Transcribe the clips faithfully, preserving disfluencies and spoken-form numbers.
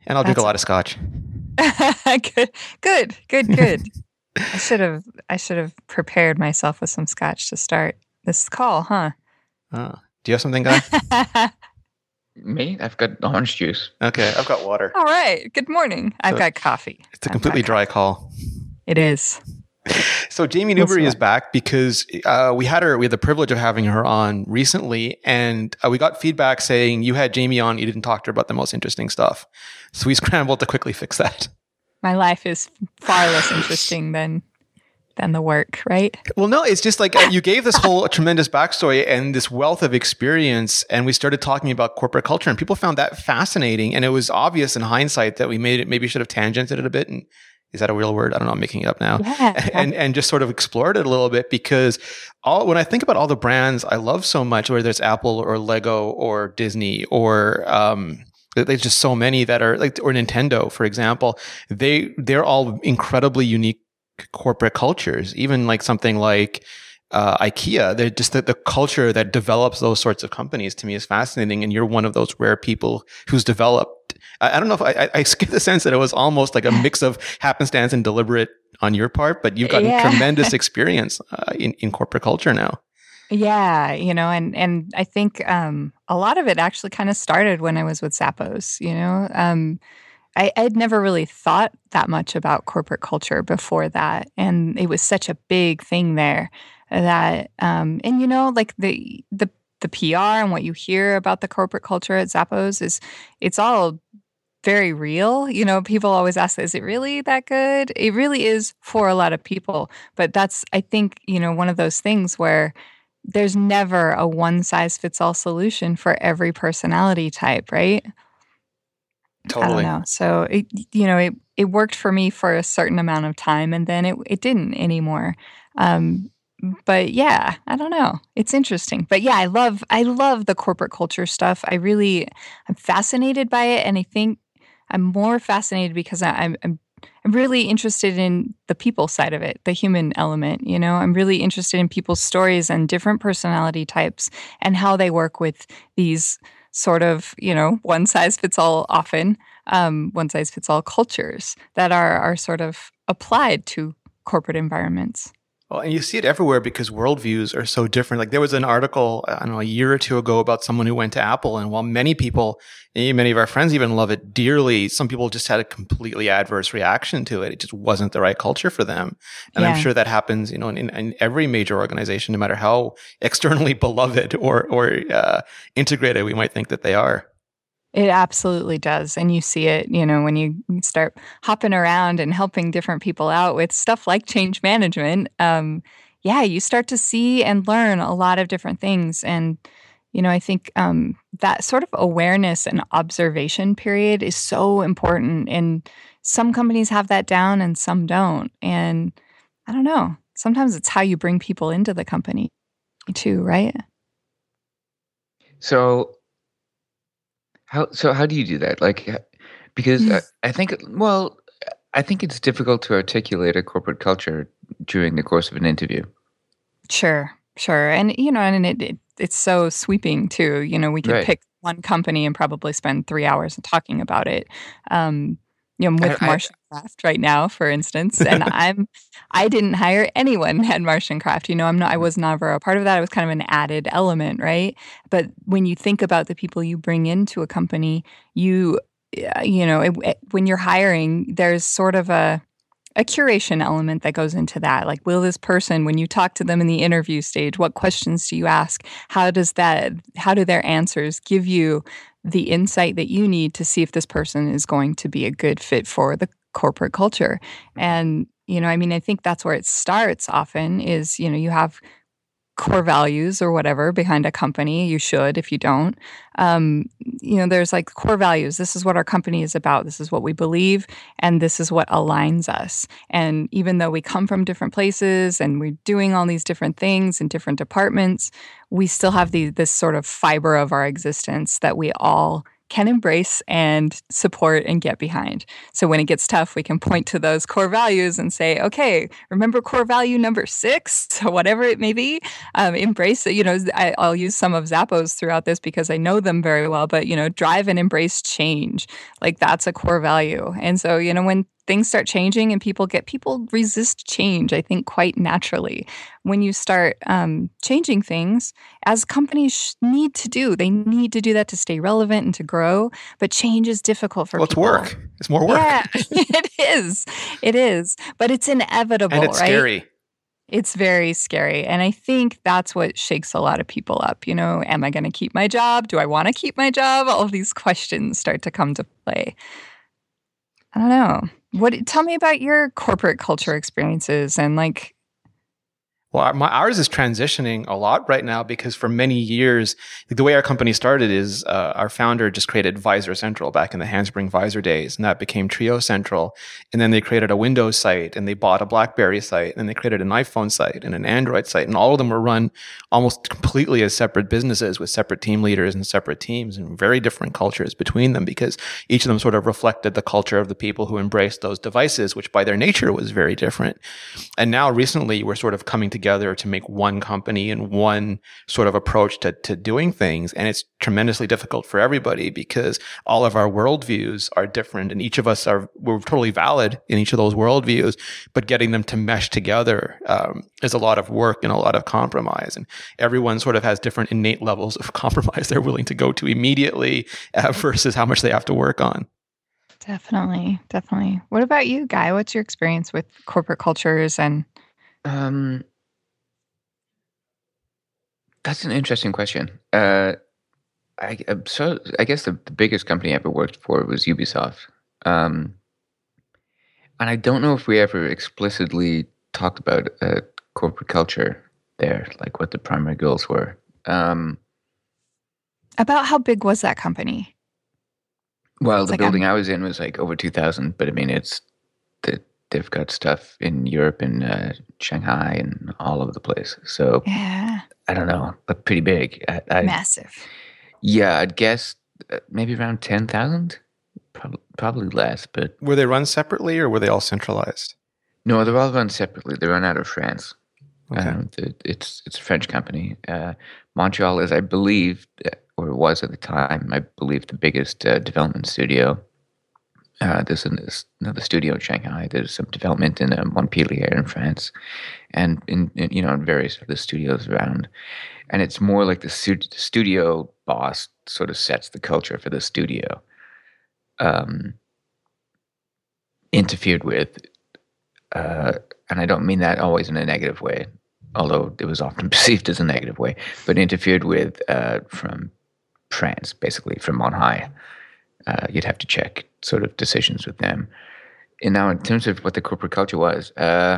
And I'll drink a lot of scotch. good, good, good, good. I should have I should have prepared myself with some scotch to start this call, huh? Oh. Do you have something, Guy? Me? I've got orange juice. Okay, I've got water. All right. Good morning. So I've got coffee. It's a completely dry call. It is. So Jamie Newbury is back because uh, we had her. We had the privilege of having her on recently, and uh, we got feedback saying you had Jamie on, you didn't talk to her about the most interesting stuff. So we scrambled to quickly fix that. My life is far less interesting than than the work, right? Well, no, it's just like uh, you gave this whole tremendous backstory and this wealth of experience, and we started talking about corporate culture, and people found that fascinating. And it was obvious in hindsight that we made it, maybe should have tangented it a bit. And is that a real word? I don't know. I'm making it up now. Yeah. And and just sort of explored it a little bit, because all when I think about all the brands I love so much, whether it's Apple or Lego or Disney or um, there's just so many that are like, or Nintendo, for example, they they're all incredibly unique corporate cultures. Even like something like uh, IKEA, they're just the, the culture that develops those sorts of companies to me is fascinating. And you're one of those rare people who's developed. I, I don't know if I, I, I get the sense that it was almost like a mix of happenstance and deliberate on your part, but you've gotten Yeah. tremendous experience uh, in, in corporate culture now. Yeah, you know, and and I think um, a lot of it actually kind of started when I was with Zappos. You know, um, I, I'd never really thought that much about corporate culture before that, and it was such a big thing there that, um, and you know, like the the the P R and what you hear about the corporate culture at Zappos is it's all very real. You know, people always ask, is it really that good? It really is for a lot of people, but that's I think you know one of those things where there's never a one-size-fits-all solution for every personality type, right? Totally. I don't know. So, it, you know, it, it worked for me for a certain amount of time, and then it, it didn't anymore. Um, but yeah, I don't know. It's interesting. But yeah, I love I love the corporate culture stuff. I really, I'm fascinated by it, and I think I'm more fascinated because I, I'm, I'm I'm really interested in the people side of it, the human element. You know, I'm really interested in people's stories and different personality types and how they work with these sort of, you know, one size fits all often, um, one size fits all cultures that are are sort of applied to corporate environments. Well, and you see it everywhere because worldviews are so different. Like there was an article, I don't know, a year or two ago about someone who went to Apple, and while many people, many of our friends even love it dearly, some people just had a completely adverse reaction to it. It just wasn't the right culture for them. And Yeah. I'm sure that happens, you know, in, in every major organization, no matter how externally beloved or, or uh, integrated we might think that they are. It absolutely does. And you see it, you know, when you start hopping around and helping different people out with stuff like change management. Um, yeah, you start to see and learn a lot of different things. And, you know, I think um, that sort of awareness and observation period is so important. And some companies have that down and some don't. And I don't know, sometimes it's how you bring people into the company too, right? So how so how do you do that? Like, h- because I, I think well, I think it's difficult to articulate a corporate culture during the course of an interview. Sure, sure. And, you know, and it, it it's so sweeping too. You know, we could Right. pick one company and probably spend three hours talking about it. Um, you know, with I, I, Martian Craft right now, for instance. And I'm I didn't hire anyone at Martian Craft. You know, I'm not I was never a part of that. It was kind of an added element, right? But when you think about the people you bring into a company, you uh, you know, it, it- when you're hiring, there's sort of a a curation element that goes into that. Like, will this person, when you talk to them in the interview stage, what questions do you ask? How does that, how do their answers give you the insight that you need to see if this person is going to be a good fit for the corporate culture? And, you know, I mean, I think that's where it starts often is, you know, you have core values or whatever behind a company. You should, if you don't. Um, you know, there's like core values. This is what our company is about. This is what we believe, and this is what aligns us. And even though we come from different places and we're doing all these different things in different departments, we still have the, this sort of fiber of our existence that we all can embrace and support and get behind. So when it gets tough, we can point to those core values and say, okay, remember core value number six, so whatever it may be, um, embrace it. You know, I, I'll use some of Zappos throughout this because I know them very well, but, you know, drive and embrace change. Like that's a core value. And so, you know, when things start changing and people get, people resist change, I think, quite naturally. When you start um, changing things, as companies need to do, they need to do that to stay relevant and to grow. But change is difficult for well, people. Well, it's work. It's more work. Yeah, it is. It is. But it's inevitable, and it's right? scary. It's very scary. And I think that's what shakes a lot of people up. You know, am I going to keep my job? Do I want to keep my job? All of these questions start to come to play. I don't know. What? Tell me about your corporate culture experiences and like. Well, my, ours is transitioning a lot right now because for many years, the way our company started is uh, our founder just created Visor Central back in the Handspring Visor days, and that became Trio Central. And then they created a Windows site, and they bought a BlackBerry site, and they created an iPhone site and an Android site, and all of them were run almost completely as separate businesses with separate team leaders and separate teams and very different cultures between them because each of them sort of reflected the culture of the people who embraced those devices, which by their nature was very different. And now recently, we're sort of coming together together to make one company and one sort of approach to, to doing things. And it's tremendously difficult for everybody because all of our worldviews are different and each of us are, we're totally valid in each of those worldviews, but getting them to mesh together um, is a lot of work and a lot of compromise. And everyone sort of has different innate levels of compromise they're willing to go to immediately uh, versus how much they have to work on. Definitely. Definitely. What about you, Guy? What's your experience with corporate cultures and Um, that's an interesting question. Uh, I uh, so I guess the, the biggest company I ever worked for was Ubisoft, um, and I don't know if we ever explicitly talked about uh, corporate culture there, like what the primary goals were. Um, about how big was that company? Well, It's the like building I'm- I was in was like over two thousand, but I mean, it's the, they've got stuff in Europe and uh, Shanghai and all over the place. So Yeah, I don't know, but pretty big. I, I, massive. yeah, I'd guess uh, maybe around ten thousand, probably, probably less, but Were they run separately or were they all centralized? no, they're all run separately. They run out of France. Okay. Um, it, it's it's a French company. Uh, Montreal is, I believe, uh, or it was at the time, I believe, the biggest uh, development studio. Uh, there's an, there's another studio in Shanghai. There's some development in uh, Montpellier in France, and in, in you know in various other studios around. And it's more like the stu- studio boss sort of sets the culture for the studio. Um, interfered with, uh, and I don't mean that always in a negative way, although it was often perceived as a negative way, but interfered with uh, from France, basically from on high. Uh, you'd have to check sort of decisions with them. And now, in terms of what the corporate culture was, uh,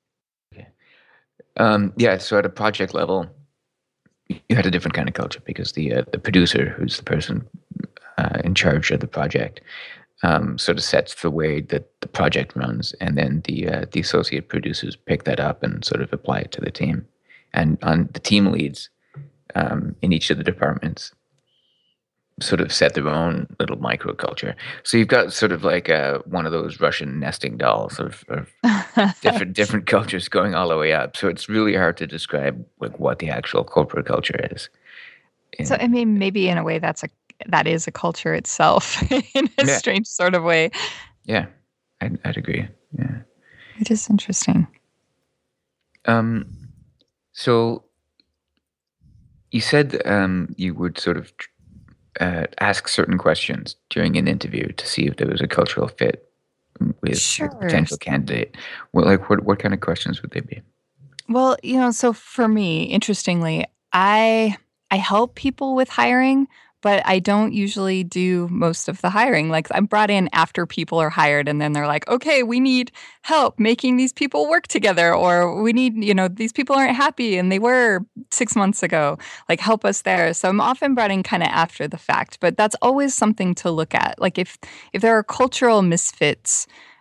um, yeah, so at a project level, you had a different kind of culture because the uh, the producer, who's the person uh, in charge of the project, um, sort of sets the way that the project runs, and then the uh, the associate producers pick that up and sort of apply it to the team. And on the team leads um, in each of the departments sort of set their own little microculture. So you've got sort of like a, one of those Russian nesting dolls of, of different different cultures going all the way up. So it's really hard to describe like what the actual corporate culture is. And, So I mean, maybe in a way, that's a that is a culture itself in a Yeah. strange sort of way. yeah, I'd, I'd agree. Yeah. It is interesting. Um. So you said um you would sort of uh, ask certain questions during an interview to see if there was a cultural fit with Sure. a potential candidate. Well, like what what kind of questions would they be? Well, you know, so for me, interestingly, I I help people with hiring, but I don't usually do most of the hiring. Like I'm brought in after people are hired and then they're like, "Okay, we need help making these people work together," or we need, you know, these people aren't happy and they were six months ago. Like help us there. So I'm often brought in kind of after the fact, but that's always something to look at. Like if if there are cultural misfits,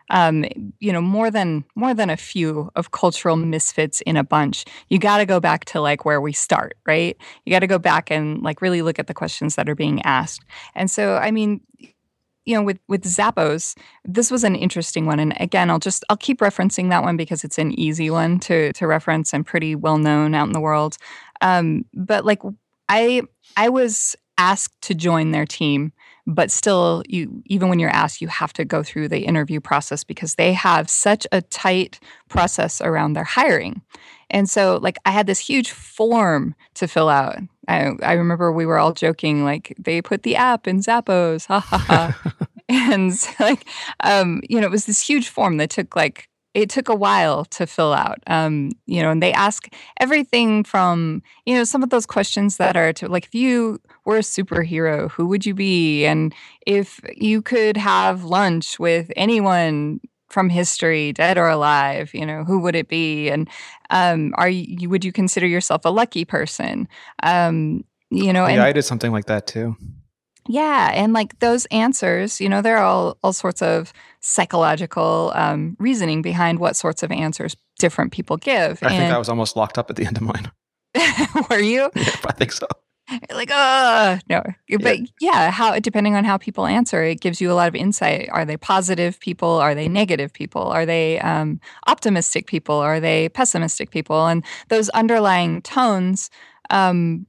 um, you know, more than more than a few of cultural misfits in a bunch. You got to go back to like where we start, right? You got to go back and like really look at the questions that are being asked. And so, I mean, you know, with with Zappos, this was an interesting one. And again, I'll just I'll keep referencing that one because it's an easy one to to reference and pretty well known out in the world. Um, but like I I was asked to join their team, but still, you even when you're asked, you have to go through the interview process because they have such a tight process around their hiring. And so, like, I had this huge form to fill out. I, I remember we were all joking, like, they put the app in Zappos, ha ha ha. And so, like, um, you know, it was this huge form that took like it took a while to fill out. Um, you know, and they ask everything from, you know, some of those questions that are to like, if you were a superhero, who would you be? And if you could have lunch with anyone from history, dead or alive, you know, who would it be? And um, are you, would you consider yourself a lucky person? Um, you know, yeah, and, I did something like that too. Yeah, and like those answers, you know, there are all, all sorts of psychological um, reasoning behind what sorts of answers different people give. I and, think I was almost locked up at the end of mine. Were you? Yeah, I think so. Like, uh no. But yeah. yeah, how depending on how people answer, it gives you a lot of insight. Are they positive people? Are they negative people? Are they um, optimistic people? Are they pessimistic people? And those underlying tones um,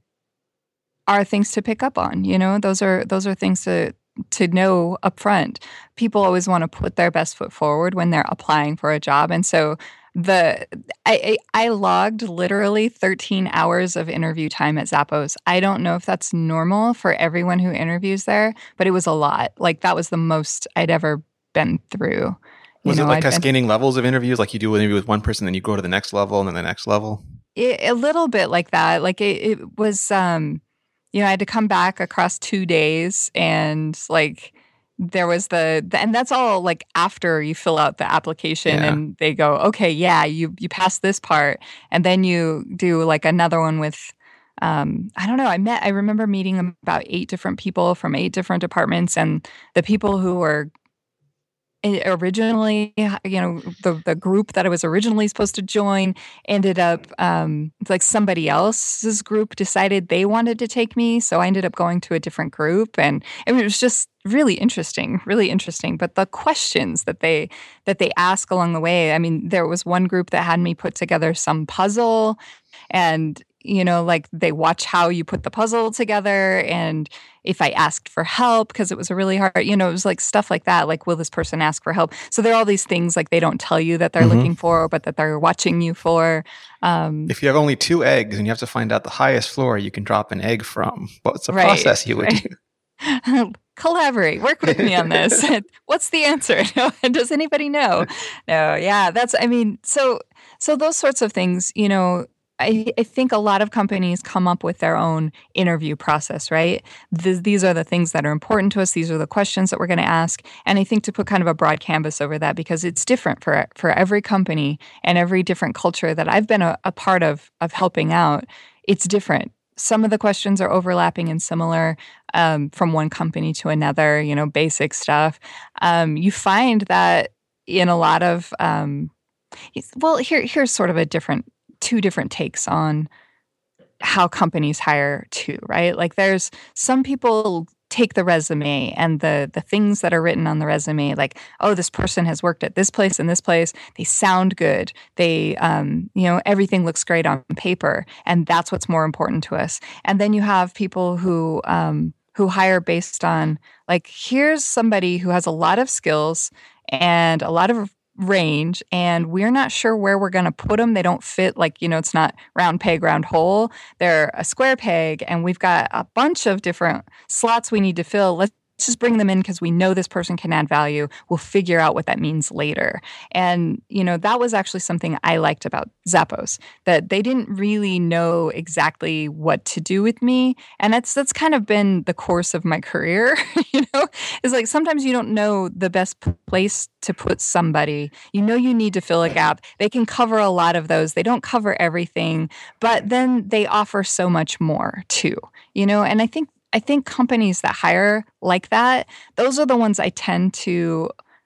are things to pick up on. You know, those are those are things to to know up front. People always want to put their best foot forward when they're applying for a job, and so the I I logged literally thirteen hours of interview time at Zappos. I don't know if that's normal for everyone who interviews there, but it was a lot. Like that was the most I'd ever been through. You Was know, it like I'd cascading been, levels of interviews? Like you do an interview with one person, then you go to the next level, and then the next level? it, a little bit like that. Like it, it was, um, you know, I had to come back across two days and like there was the, the and that's all like after you fill out the application Yeah. and they go, okay, yeah, you you passed this part. And then you do like another one with, um, I don't know, I met, I remember meeting about eight different people from eight different departments, and the people who were originally, you know, the the group that I was originally supposed to join ended up um, like somebody else's group decided they wanted to take me, so I ended up going to a different group, and I mean, it was just really interesting, really interesting. But the questions that they that they ask along the way, I mean, there was one group that had me put together some puzzle, and you know, like they watch how you put the puzzle together, and if I asked for help because it was a really hard, you know, it was like stuff like that. Like, will this person ask for help? So there are all these things like they don't tell you that they're Mm-hmm. looking for, but that they're watching you for. Um, If you have only two eggs and you have to find out the highest floor you can drop an egg from, what's the Right, process you would right. do? Collaborate, work with me on this. What's the answer? Does anybody know? No, yeah, that's, I mean, so, so those sorts of things, you know, I, I think a lot of companies come up with their own interview process, right? Th- these are the things that are important to us. These are the questions that we're going to ask. And I think to put kind of a broad canvas over that, because it's different for for every company and every different culture that I've been a, a part of of helping out, it's different. Some of the questions are overlapping and similar um, from one company to another, you know, basic stuff. Um, you find that in a lot of, um, well, here here's sort of a different two different takes on how companies hire too, right? Like there's some people take the resume and the the things that are written on the resume, like, oh, this person has worked at this place and this place. They sound good. They, um, you know, everything looks great on paper, and that's what's more important to us. And then you have people who um, who hire based on like, here's somebody who has a lot of skills and a lot of range, and we're not sure where we're going to put them. They don't fit, like, you know, it's not round peg, round hole. They're a square peg, and we've got a bunch of different slots we need to fill. Let's just bring them in because we know this person can add value. We'll figure out what that means later. And, you know, that was actually something I liked about Zappos, that they didn't really know exactly what to do with me. And that's that's kind of been the course of my career, you know, is like sometimes you don't know the best place to put somebody. You know, you need to fill a gap. They can cover a lot of those. They don't cover everything, but then they offer so much more too, you know, and I think I think companies that hire like that, those are the ones I tend to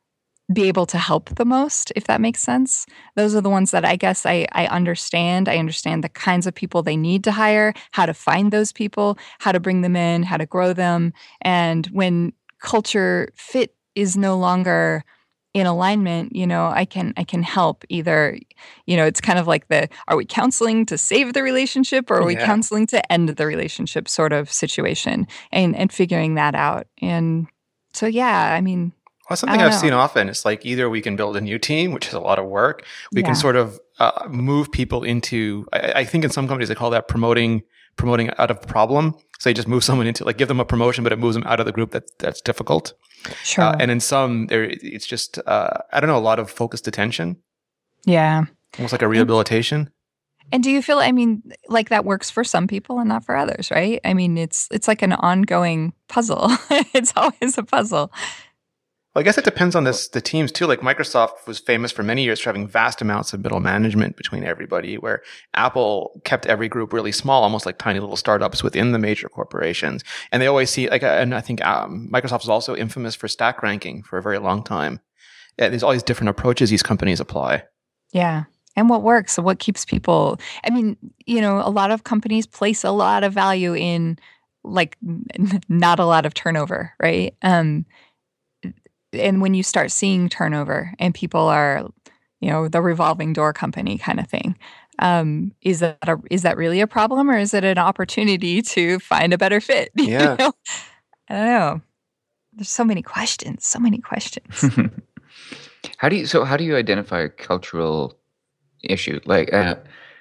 be able to help the most, if that makes sense. Those are the ones that I guess I, I understand. I understand the kinds of people they need to hire, how to find those people, how to bring them in, how to grow them. And when culture fit is no longer in alignment, you know, I can I can help either, you know, it's kind of like the, are we counseling to save the relationship or are we Yeah. counseling to end the relationship sort of situation, and, and figuring that out. And so, yeah, I mean, Well, something I I've don't seen know. often is like either we can build a new team, which is a lot of work. We Yeah. can sort of uh, move people into. I, I think in some companies they call that promoting promoting out of problem. So you just move someone into, like, give them a promotion, but it moves them out of the group that that's difficult. Sure. Uh, and in some, there it's just uh, I don't know, a lot of focused attention, Yeah. almost like a rehabilitation. And do you feel, I mean, like that works for some people and not for others, right? I mean, it's it's like an ongoing puzzle. It's always a puzzle. Well, I guess it depends on this the teams too. Like Microsoft was famous for many years for having vast amounts of middle management between everybody, where Apple kept every group really small, almost like tiny little startups within the major corporations. And they always see, like, and I think um, Microsoft is also infamous for stack ranking for a very long time. And there's all these different approaches these companies apply. Yeah. And what works and what keeps people, I mean, you know, a lot of companies place a lot of value in like n- not a lot of turnover, right? Um, and when you start seeing turnover and people are, you know, the revolving door company kind of thing, um, is that a, is that really a problem, or is it an opportunity to find a better fit? You Yeah. know? I don't know. There's so many questions, so many questions. How do you so how do you identify a cultural issue? Like uh,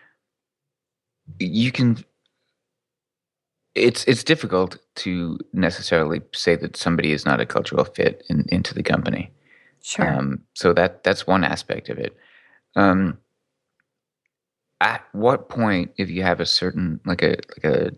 you can it's it's difficult to necessarily say that somebody is not a cultural fit in, into the company. Sure. Um, so that that's one aspect of it. Um, at what point, if you have a certain like a like a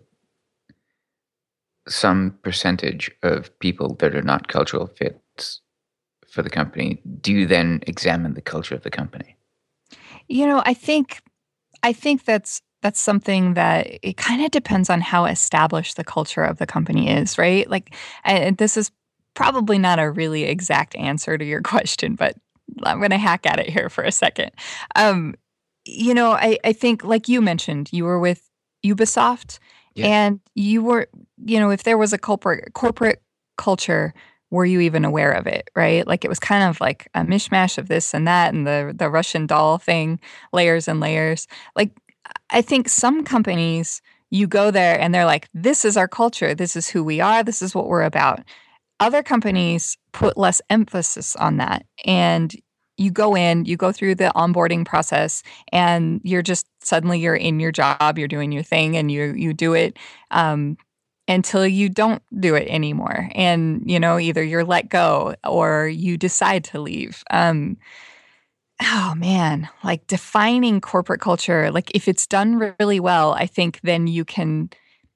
some percentage of people that are not cultural fits for the company, do you then examine the culture of the company? You know, I think I think that's that's something that it kind of depends on how established the culture of the company is, right? Like, and this is probably not a really exact answer to your question, but I'm going to hack at it here for a second. Um, you know, I, I think, like you mentioned, you were with Ubisoft, Yeah. and you were, you know, if there was a corporate corporate culture, were you even aware of it, right? Like it was kind of like a mishmash of this and that, and the the Russian doll thing, layers and layers. Like I think some companies, you go there and they're like, this is our culture, this is who we are, this is what we're about. Other companies put less emphasis on that, and you go in, you go through the onboarding process, and you're just suddenly you're in your job, you're doing your thing, and you you do it um, until you don't do it anymore, and you know either you're let go or you decide to leave. Um, oh man, like defining corporate culture, like if it's done really well, I think then you can.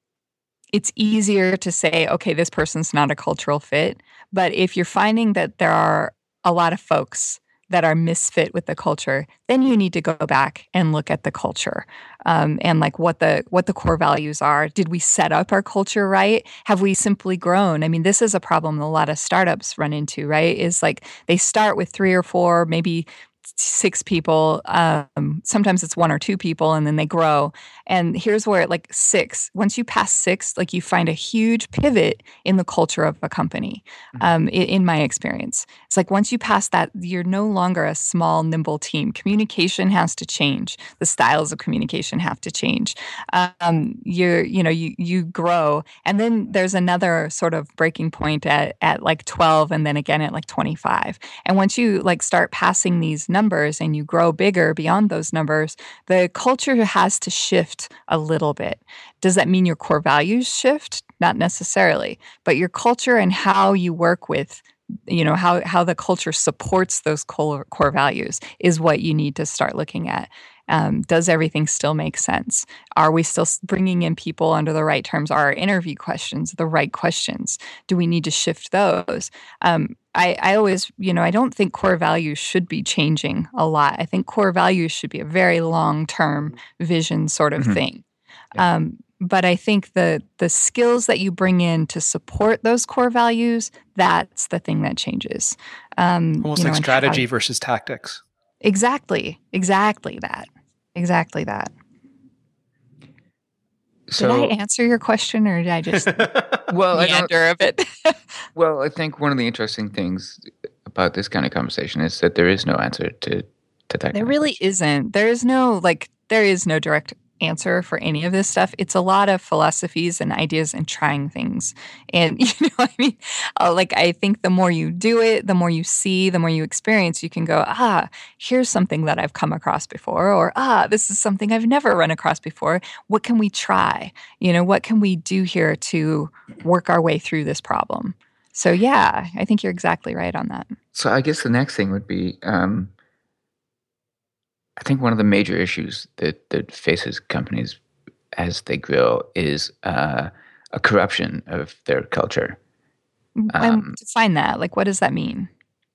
It's easier to say, okay, this person's not a cultural fit. But if you're finding that there are a lot of folks that are misfit with the culture, then you need to go back and look at the culture um, and like what the what the core values are. Did we set up our culture right? Have we simply grown? I mean, this is a problem a lot of startups run into, right? Is like they start with three or four, maybe six people. Um, sometimes it's one or two people, and then they grow. And here's where, like six, once you pass six, like you find a huge pivot in the culture of a company. Um, in, in my experience, it's like once you pass that, you're no longer a small, nimble team. Communication has to change. The styles of communication have to change. Um, you're, you know, you you grow, and then there's another sort of breaking point at at like twelve, and then again at like twenty-five. And once you like start passing these numbers and you grow bigger beyond those numbers, the culture has to shift a little bit. Does that mean your core values shift? Not necessarily, but your culture and how you work with, you know, how, how the culture supports those core, core values is what you need to start looking at. Um, does everything still make sense? Are we still bringing in people under the right terms? Are our interview questions the right questions? Do we need to shift those? Um, I, I always, you know, I don't think core values should be changing a lot. I think core values should be a very long-term vision sort of Mhm. thing. Yeah. Um, But I think the the skills that you bring in to support those core values, that's the thing that changes. Um, Almost you know, like and strategy how- versus tactics. Exactly. Exactly that. Exactly that. So, did I answer your question, or did I just well, I don't. meander a bit? Well, I think one of the interesting things about this kind of conversation is that there is no answer to to that. There kind of really question. isn't. There is no like. There is no direct answer for any of this stuff. It's a lot of philosophies and ideas and trying things. And you know, I mean, uh, like I think the more you do it, the more you see, the more you experience, you can go, ah, here's something that I've come across before, or ah, this is something I've never run across before. What can we try? You know, what can we do here to work our way through this problem? So yeah, I think you're exactly right on that. So I guess the next thing would be, um, I think one of the major issues that, that faces companies as they grow is uh, a corruption of their culture. Um, Um, define that. Like, what does that mean?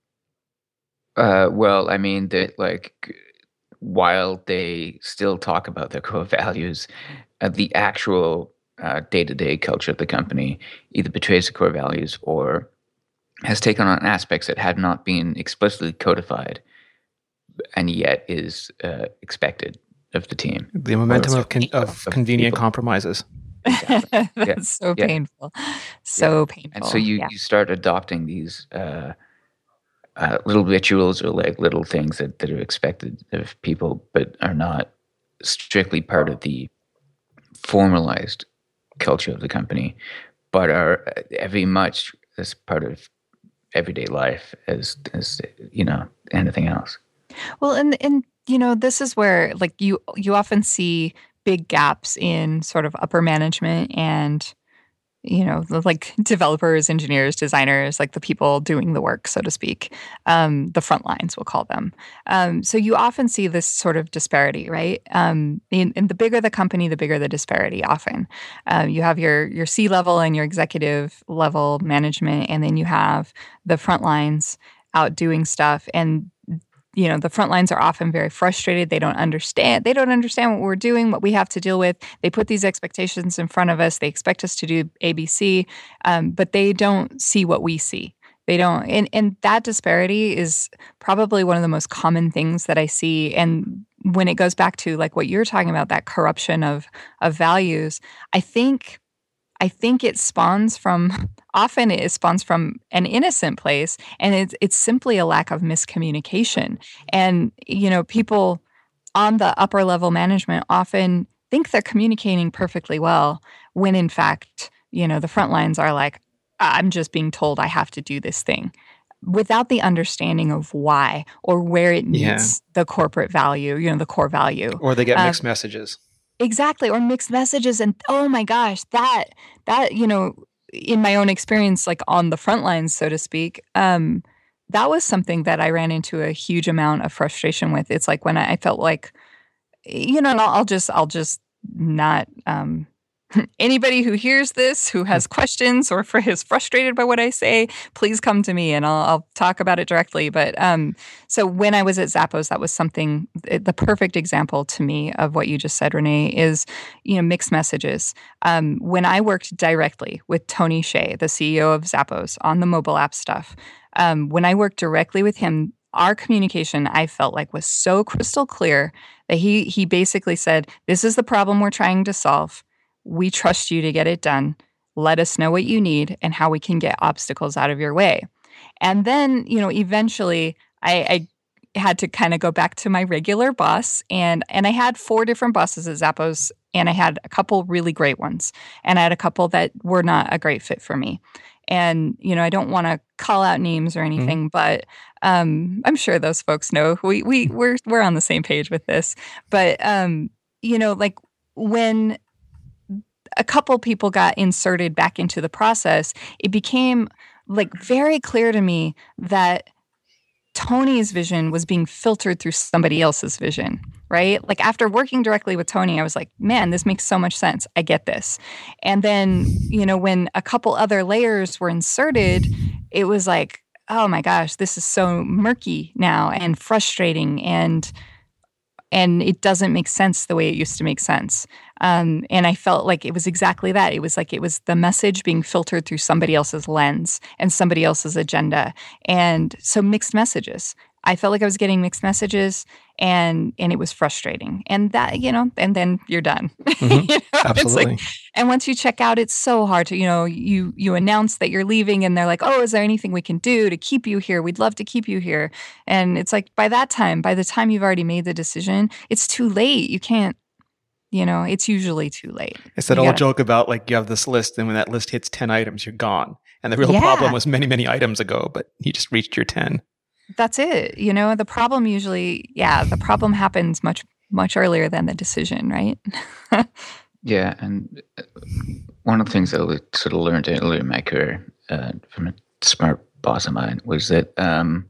Uh, well, I mean that like while they still talk about their core values, uh, the actual uh, day-to-day culture of the company either betrays the core values or has taken on aspects that had not been explicitly codified, and yet is uh, expected of the team. The momentum Or of, con- of of convenient people. compromises. Exactly. That's Yeah. so Yeah. painful. So painful. And so you, Yeah. you start adopting these uh, uh, little rituals or like little things that, that are expected of people, but are not strictly part of the formalized culture of the company, but are every much as part of everyday life as, as you know, anything else. Well, and and you know, this is where like you you often see big gaps in sort of upper management and you know, the, like developers, engineers, designers, like the people doing the work, so to speak, um, the front lines, we'll call them. Um, so you often see this sort of disparity, right? Um, and, and the bigger the company, the bigger the disparity. Often, um, you have your your C level and your executive level management, and then you have the front lines out doing stuff. And you know, the front lines are often very frustrated. They don't understand. They don't understand what we're doing, what we have to deal with. They put these expectations in front of us. They expect us to do A B C, um, but they don't see what we see. They don't. And, and that disparity is probably one of the most common things that I see. And when it goes back to like what you're talking about, that corruption of of values, I think I think it spawns from, often it spawns from an innocent place, and it's it's simply a lack of miscommunication. And, you know, people on the upper level management often think they're communicating perfectly well when in fact, you know, the front lines are like, I'm just being told I have to do this thing without the understanding of why or where it meets Yeah. the corporate value, you know, the core value. Or they get Um, mixed messages. Exactly, or mixed messages. And oh my gosh, that that you know, in my own experience, like on the front lines, so to speak, um, that was something that I ran into a huge amount of frustration with. It's like when I, I felt like, you know, and I'll, I'll just I'll just not um, anybody who hears this who has questions or for, is frustrated by what I say, please come to me and I'll, I'll talk about it directly. But um, so when I was at Zappos, that was something, the perfect example to me of what you just said, Renee, is, you know, mixed messages. Um, when I worked directly with Tony Hsieh, the C E O of Zappos, on the mobile app stuff, um, when I worked directly with him, our communication, I felt like, was so crystal clear that he he basically said, this is the problem we're trying to solve. We trust you to get it done. Let us know what you need and how we can get obstacles out of your way. And then, you know, eventually I, I had to kind of go back to my regular boss. And, and I had four different bosses at Zappos, and I had a couple really great ones. And I had a couple that were not a great fit for me. And, you know, I don't want to call out names or anything, mm-hmm. but um, I'm sure those folks know we, we, we're, we're on the same page with this. But, um, you know, like when a couple people got inserted back into the process, it became like very clear to me that Tony's vision was being filtered through somebody else's vision, right? Like after working directly with Tony, I was like, man, this makes so much sense. I get this. And then, you know, when a couple other layers were inserted, it was like, oh my gosh, this is so murky now and frustrating. And and it doesn't make sense the way it used to make sense. Um, and I felt like it was exactly that. It was like it was the message being filtered through somebody else's lens and somebody else's agenda. And so mixed messages. I felt like I was getting mixed messages, and and it was frustrating. And that, you know, and then you're done. Mm-hmm. you know? Absolutely. It's like, and once you check out, it's so hard to, you know, you you announce that you're leaving, and they're like, oh, is there anything we can do to keep you here? We'd love to keep you here. And it's like, by that time, by the time you've already made the decision, it's too late. You can't, you know, it's usually too late. It's that You old gotta- joke about like you have this list, and when that list hits ten items, you're gone. And the real Yeah. problem was many, many items ago, but you just reached your ten. That's it. You know, the problem usually, yeah, the problem happens much, much earlier than the decision, right? Yeah, and uh, one of the things that I sort of learned earlier in my career uh, from a smart boss of mine was that um,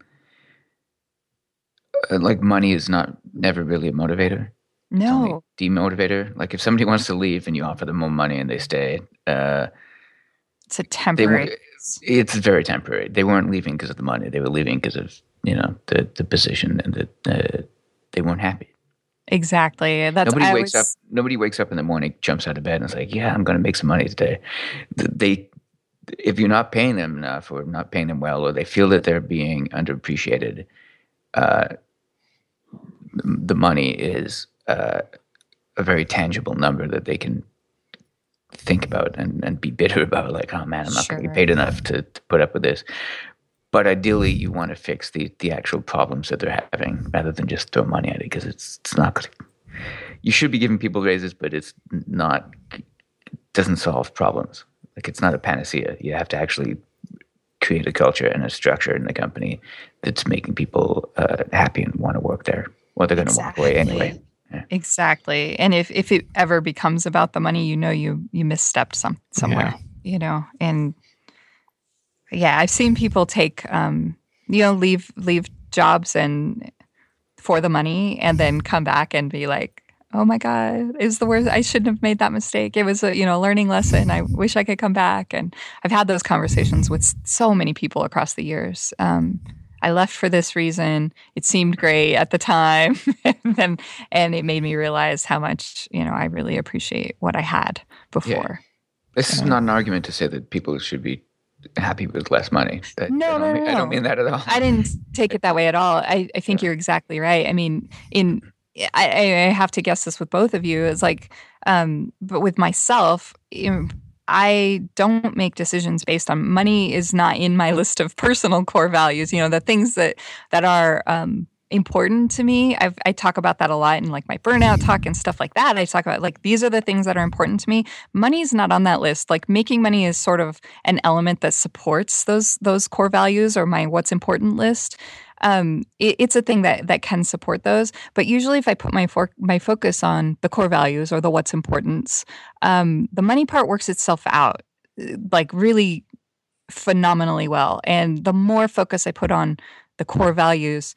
uh, like money is not never really a motivator. It's only No, a demotivator. Like if somebody wants to leave and you offer them more money and they stay, uh, it's a they temporary. won't- it's very temporary. They weren't leaving because of the money. They were leaving because of you know the the position, and the uh, they weren't happy. Exactly. That's Nobody I wakes was, up. Nobody wakes up in the morning, jumps out of bed, and is like, "Yeah, I'm going to make some money today." Th- They, if you're not paying them enough, or not paying them well, or they feel that they're being underappreciated, uh, the money is uh, a very tangible number that they can think about and, and be bitter about. Like, oh man, I'm not going to Sure. be paid enough to, to put up with this. But ideally, you want to fix the the actual problems that they're having, rather than just throw money at it, because it's it's not good. You should be giving people raises, but it's not. It doesn't solve problems. Like it's not a panacea. You have to actually create a culture and a structure in the company that's making people uh, happy and want to work there, or they're going to walk away anyway. Yeah. Exactly. And if, if it ever becomes about the money, you know you you misstepped some somewhere. You know, and yeah, I've seen people take um, you know, leave leave jobs and for the money, and then come back and be like, oh my God, it's the worst. I shouldn't have made that mistake. It was a, you know, learning lesson. I wish I could come back. And I've had those conversations with so many people across the years. Um, I left for this reason. It seemed great at the time. and then, and it made me realize how much, you know, I really appreciate what I had before. This is not an argument to say that people should be happy with less money. That, No, I don't no, mean, no, I no. don't mean that at all. I didn't take it that way at all. I, I think you're exactly right. I mean, in I, I have to guess this with both of you. It's like, um, but with myself, you know, I don't make decisions based on money. Is not in my list of personal core values. You know, the things that that are um, important to me. I've, I talk about that a lot in like my burnout talk and stuff like that. I talk about like these are the things that are important to me. Money's not on that list. Like making money is sort of an element that supports those those core values or my what's important list. Um, it, it's a thing that that can support those. But usually, if I put my for, my focus on the core values or the what's importance, um, the money part works itself out like really phenomenally well. And the more focus I put on the core values,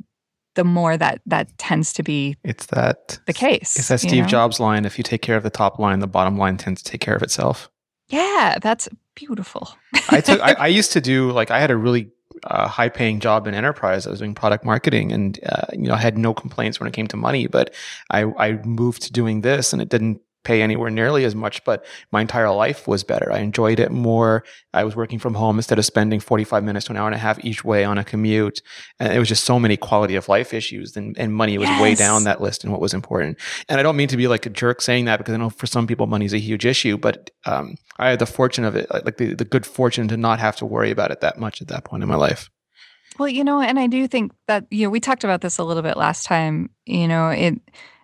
the more that that tends to be It's that the case. It's that you Steve know? Jobs line: if you take care of the top line, the bottom line tends to take care of itself. Yeah, that's beautiful. I took. I, I used to do like I had a really uh, high-paying job in enterprise. I was doing product marketing, and uh, you know, I had no complaints when it came to money. But I, I moved to doing this, and it didn't pay anywhere nearly as much. But my entire life was better. I enjoyed it more. I was working from home instead of spending forty-five minutes to an hour and a half each way on a commute. And it was just so many quality of life issues, and, and money was way Yes. down that list and what was important. And I don't mean to be like a jerk saying that, because I know for some people money is a huge issue. But um, I had the fortune of it, like the, the good fortune to not have to worry about it that much at that point in my life. Well, you know, and I do think that, you know, we talked about this a little bit last time, you know, it,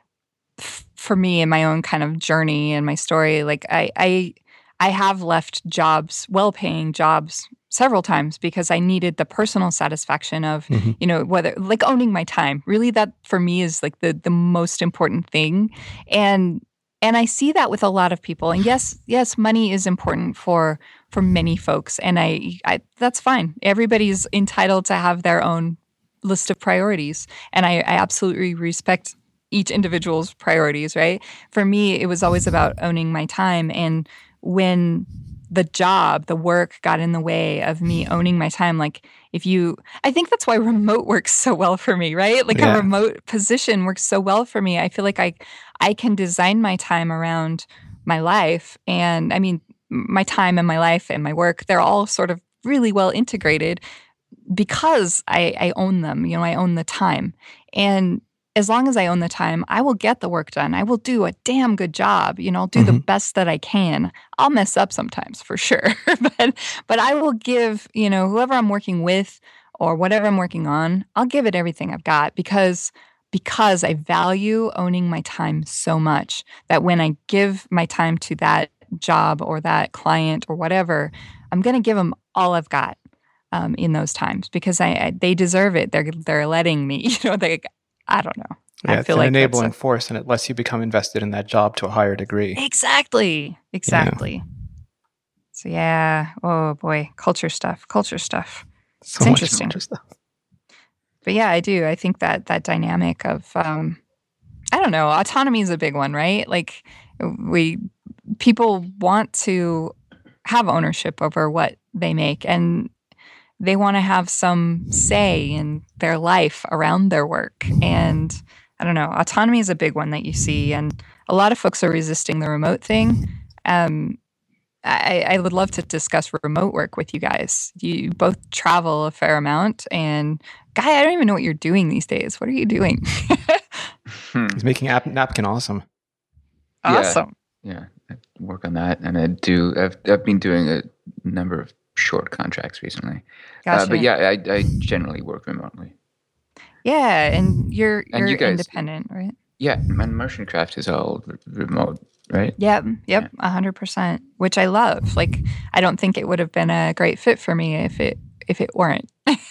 f- for me in my own kind of journey and my story, like I, I, I have left jobs, well-paying jobs several times because I needed the personal satisfaction of, Mm-hmm. you know, whether like owning my time. Really, that for me is like the the most important thing. And and I see that with a lot of people. And yes, yes, money is important for for many folks. And I, I that's fine. Everybody's entitled to have their own list of priorities. And I, I absolutely respect each individual's priorities, right? For me, it was always about owning my time. And when the job, the work got in the way of me owning my time. Like if you, I think that's why remote works so well for me, right? Like Yeah. a remote position works so well for me. I feel like I, I can design my time around my life. And I mean, my time and my life and my work, they're all sort of really well integrated because I, I own them. You know, I own the time. And as long as I own the time, I will get the work done. I will do a damn good job. You know, I'll do Mhm. the best that I can. I'll mess up sometimes for sure. but but I will give, you know, whoever I'm working with or whatever I'm working on, I'll give it everything I've got because because I value owning my time so much that when I give my time to that job or that client or whatever, I'm going to give them all I've got um, in those times because I, I they deserve it. They're they're letting me, you know, they I don't know. Yeah, I it's feel an like that's enabling a- force, and it lets you become invested in that job to a higher degree. Exactly. Exactly. So yeah. Oh boy. Culture stuff. Culture stuff. So It's much interesting. culture stuff. But yeah, I do. I think that that dynamic of um I don't know, autonomy is a big one, right? Like we people want to have ownership over what they make and they want to have some say in their life around their work. And I don't know, autonomy is a big one that you see. And a lot of folks are resisting the remote thing. Um, I, I would love to discuss remote work with you guys. You both travel a fair amount. And Guy, I don't even know what you're doing these days. What are you doing? Hmm. He's making app- napkin awesome. Yeah. Awesome. Yeah, I work on that, and I do. I've I've been doing a number of short contracts recently. Gotcha. Uh, but yeah, I, I generally work remotely. Yeah, and you're you're And you guys- independent, right? Yeah, and Merchant Craft is all re- remote, right? Yep, yep, a hundred percent. Which I love. Like, I don't think it would have been a great fit for me if it if it weren't.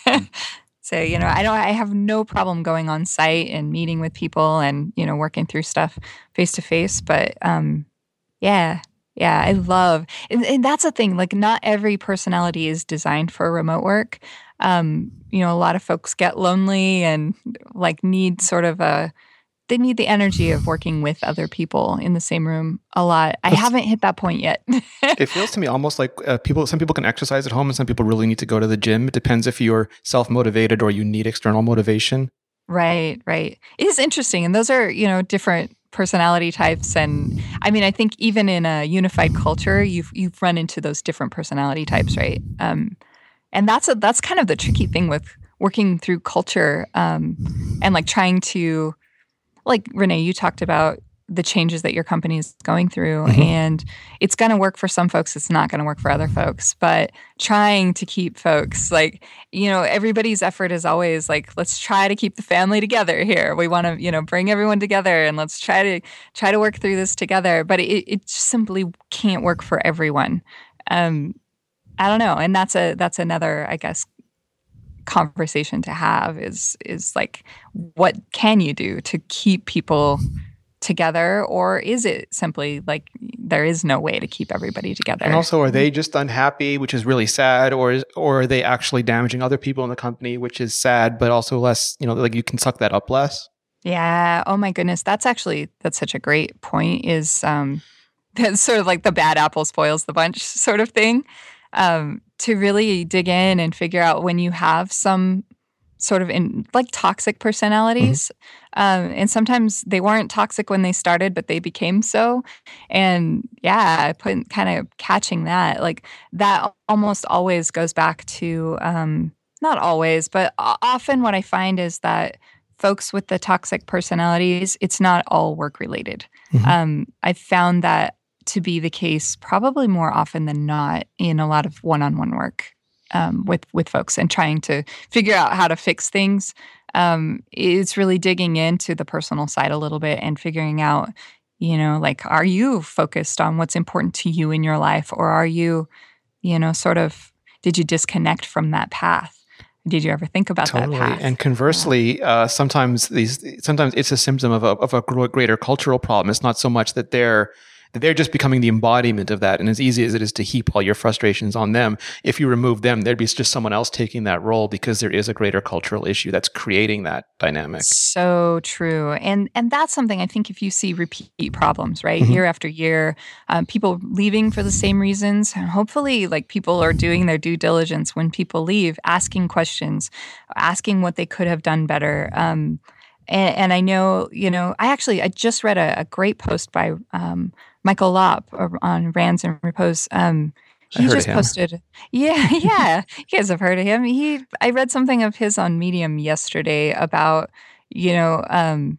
So you know, I don't. I have no problem going on site and meeting with people and you know working through stuff face to face. But um, yeah, yeah, I love, and, and that's the thing. Like, not every personality is designed for remote work. Um, you know, a lot of folks get lonely and like need sort of a. They need the energy of working with other people in the same room a lot. I That's- haven't hit that point yet. It feels to me almost like uh, people. Some people can exercise at home, and some people really need to go to the gym. It depends if you're self-motivated or you need external motivation. Right, right. It is interesting. And those are, you know, different personality types. And I mean, I think even in a unified culture, you've you've run into those different personality types, right? Um, and that's a that's kind of the tricky thing with working through culture um, and like trying to, like Renee, you talked about the changes that your company is going through, Mhm. and it's going to work for some folks. It's not going to work for other folks, but trying to keep folks like, you know, everybody's effort is always like, let's try to keep the family together here. We want to, you know, bring everyone together and let's try to try to work through this together. But it, it simply can't work for everyone. Um, I don't know. And that's a, that's another, I guess, conversation to have is, is like, what can you do to keep people together, or is it simply like there is no way to keep everybody together? And also, are they just unhappy, which is really sad, or is, or are they actually damaging other people in the company, which is sad, but also less, you know, like you can suck that up less? Yeah. Oh my goodness. That's actually, that's such a great point is um, that's sort of like the bad apple spoils the bunch sort of thing. Um, to really dig in and figure out when you have some sort of in like toxic personalities. Um, and sometimes they weren't toxic when they started, but they became so. And yeah, I put kind of catching that, like that almost always goes back to, um, not always, but o- often what I find is that folks with the toxic personalities, it's not all work related. Mhm. Um, I've found that to be the case probably more often than not in a lot of one-on-one work. Um, with with folks and trying to figure out how to fix things. Um, it's really digging into the personal side a little bit and figuring out, you know, like, are you focused on what's important to you in your life, or are you, you know, sort of, did you disconnect from that path? Did you ever think about Totally. that path? And conversely, uh, sometimes these, sometimes it's a symptom of a, of a gr- greater cultural problem. It's not so much that they're they're just becoming the embodiment of that. And as easy as it is to heap all your frustrations on them, if you remove them, there'd be just someone else taking that role, because there is a greater cultural issue that's creating that dynamic. So true. And and that's something I think if you see repeat problems, right? Mm-hmm. Year after year, um, people leaving for the same reasons. And hopefully, like, people are doing their due diligence when people leave, asking questions, asking what they could have done better. Um, and, and I know, you know, I actually, I just read a, a great post by um, Michael Lopp on Rands and Repose. Um, he just posted, yeah, yeah. You guys have heard of him. He, I read something of his on Medium yesterday about, you know, um,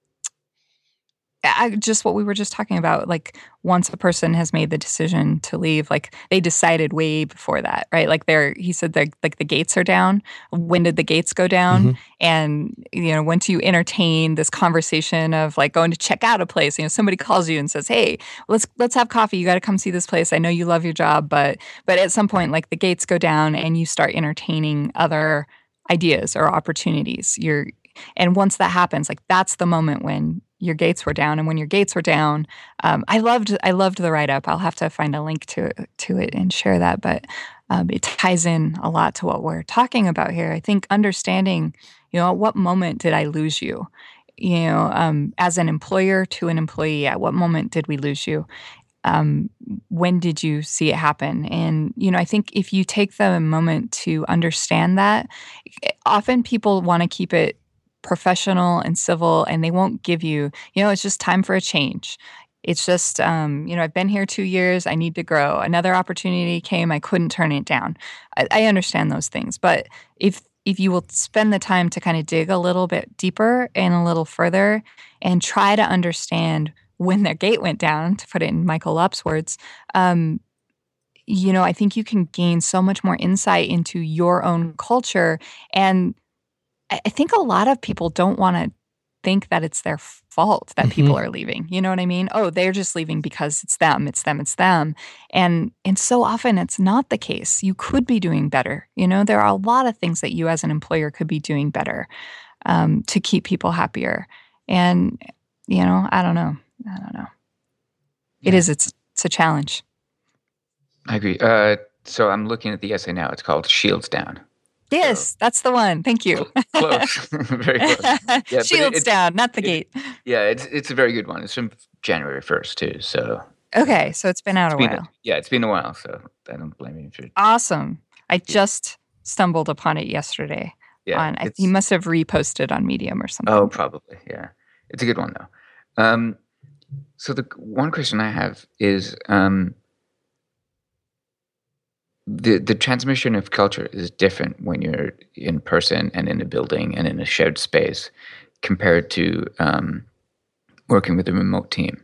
I, just what we were just talking about. Like, once a person has made the decision to leave, like, they decided way before that, right? Like, they're, he said that, like, the gates are down. When did the gates go down? Mm-hmm. And, you know, once you entertain this conversation of, like, going to check out a place, you know, somebody calls you and says, hey, let's, let's have coffee. You got to come see this place. I know you love your job, but, but at some point, like, the gates go down and you start entertaining other ideas or opportunities. You're, and once that happens, like, that's the moment when your gates were down. And when your gates were down, um, I loved I loved the write-up. I'll have to find a link to to it and share that. But um, it ties in a lot to what we're talking about here. I think understanding, you know, at what moment did I lose you? You know, um, as an employer to an employee, at what moment did we lose you? Um, when did you see it happen? And, you know, I think if you take the moment to understand that, often people want to keep it professional and civil, and they won't give you, you know, it's just time for a change. It's just, um, you know, I've been here two years. I need to grow. Another opportunity came. I couldn't turn it down. I, I understand those things. But if if you will spend the time to kind of dig a little bit deeper and a little further and try to understand when their gate went down, to put it in Michael Lopp's words, um, you know, I think you can gain so much more insight into your own culture. And I think a lot of people don't want to think that it's their fault that mm-hmm. people are leaving. You know what I mean? Oh, they're just leaving because it's them, it's them, it's them. And and so often it's not the case. You could be doing better. You know, there are a lot of things that you as an employer could be doing better um, to keep people happier. And, you know, I don't know. I don't know. It yeah. is, it's, it's a challenge. I agree. Uh, so I'm looking at the essay now. It's called Shields Down. Yes, so, that's the one. Thank you. Close. Very close. Yeah, Shields it, down, not the it, gate. Yeah, it's it's a very good one. It's from January first, too. So okay, so it's been out it's a been while. A, yeah, it's been a while, so I don't blame you for it. Awesome. I just stumbled upon it yesterday. Yeah, on, I, he must have reposted on Medium or something. Oh, probably, yeah. It's a good one, though. Um, so the one question I have is... Um, The the transmission of culture is different when you're in person and in a building and in a shared space compared to um, working with a remote team.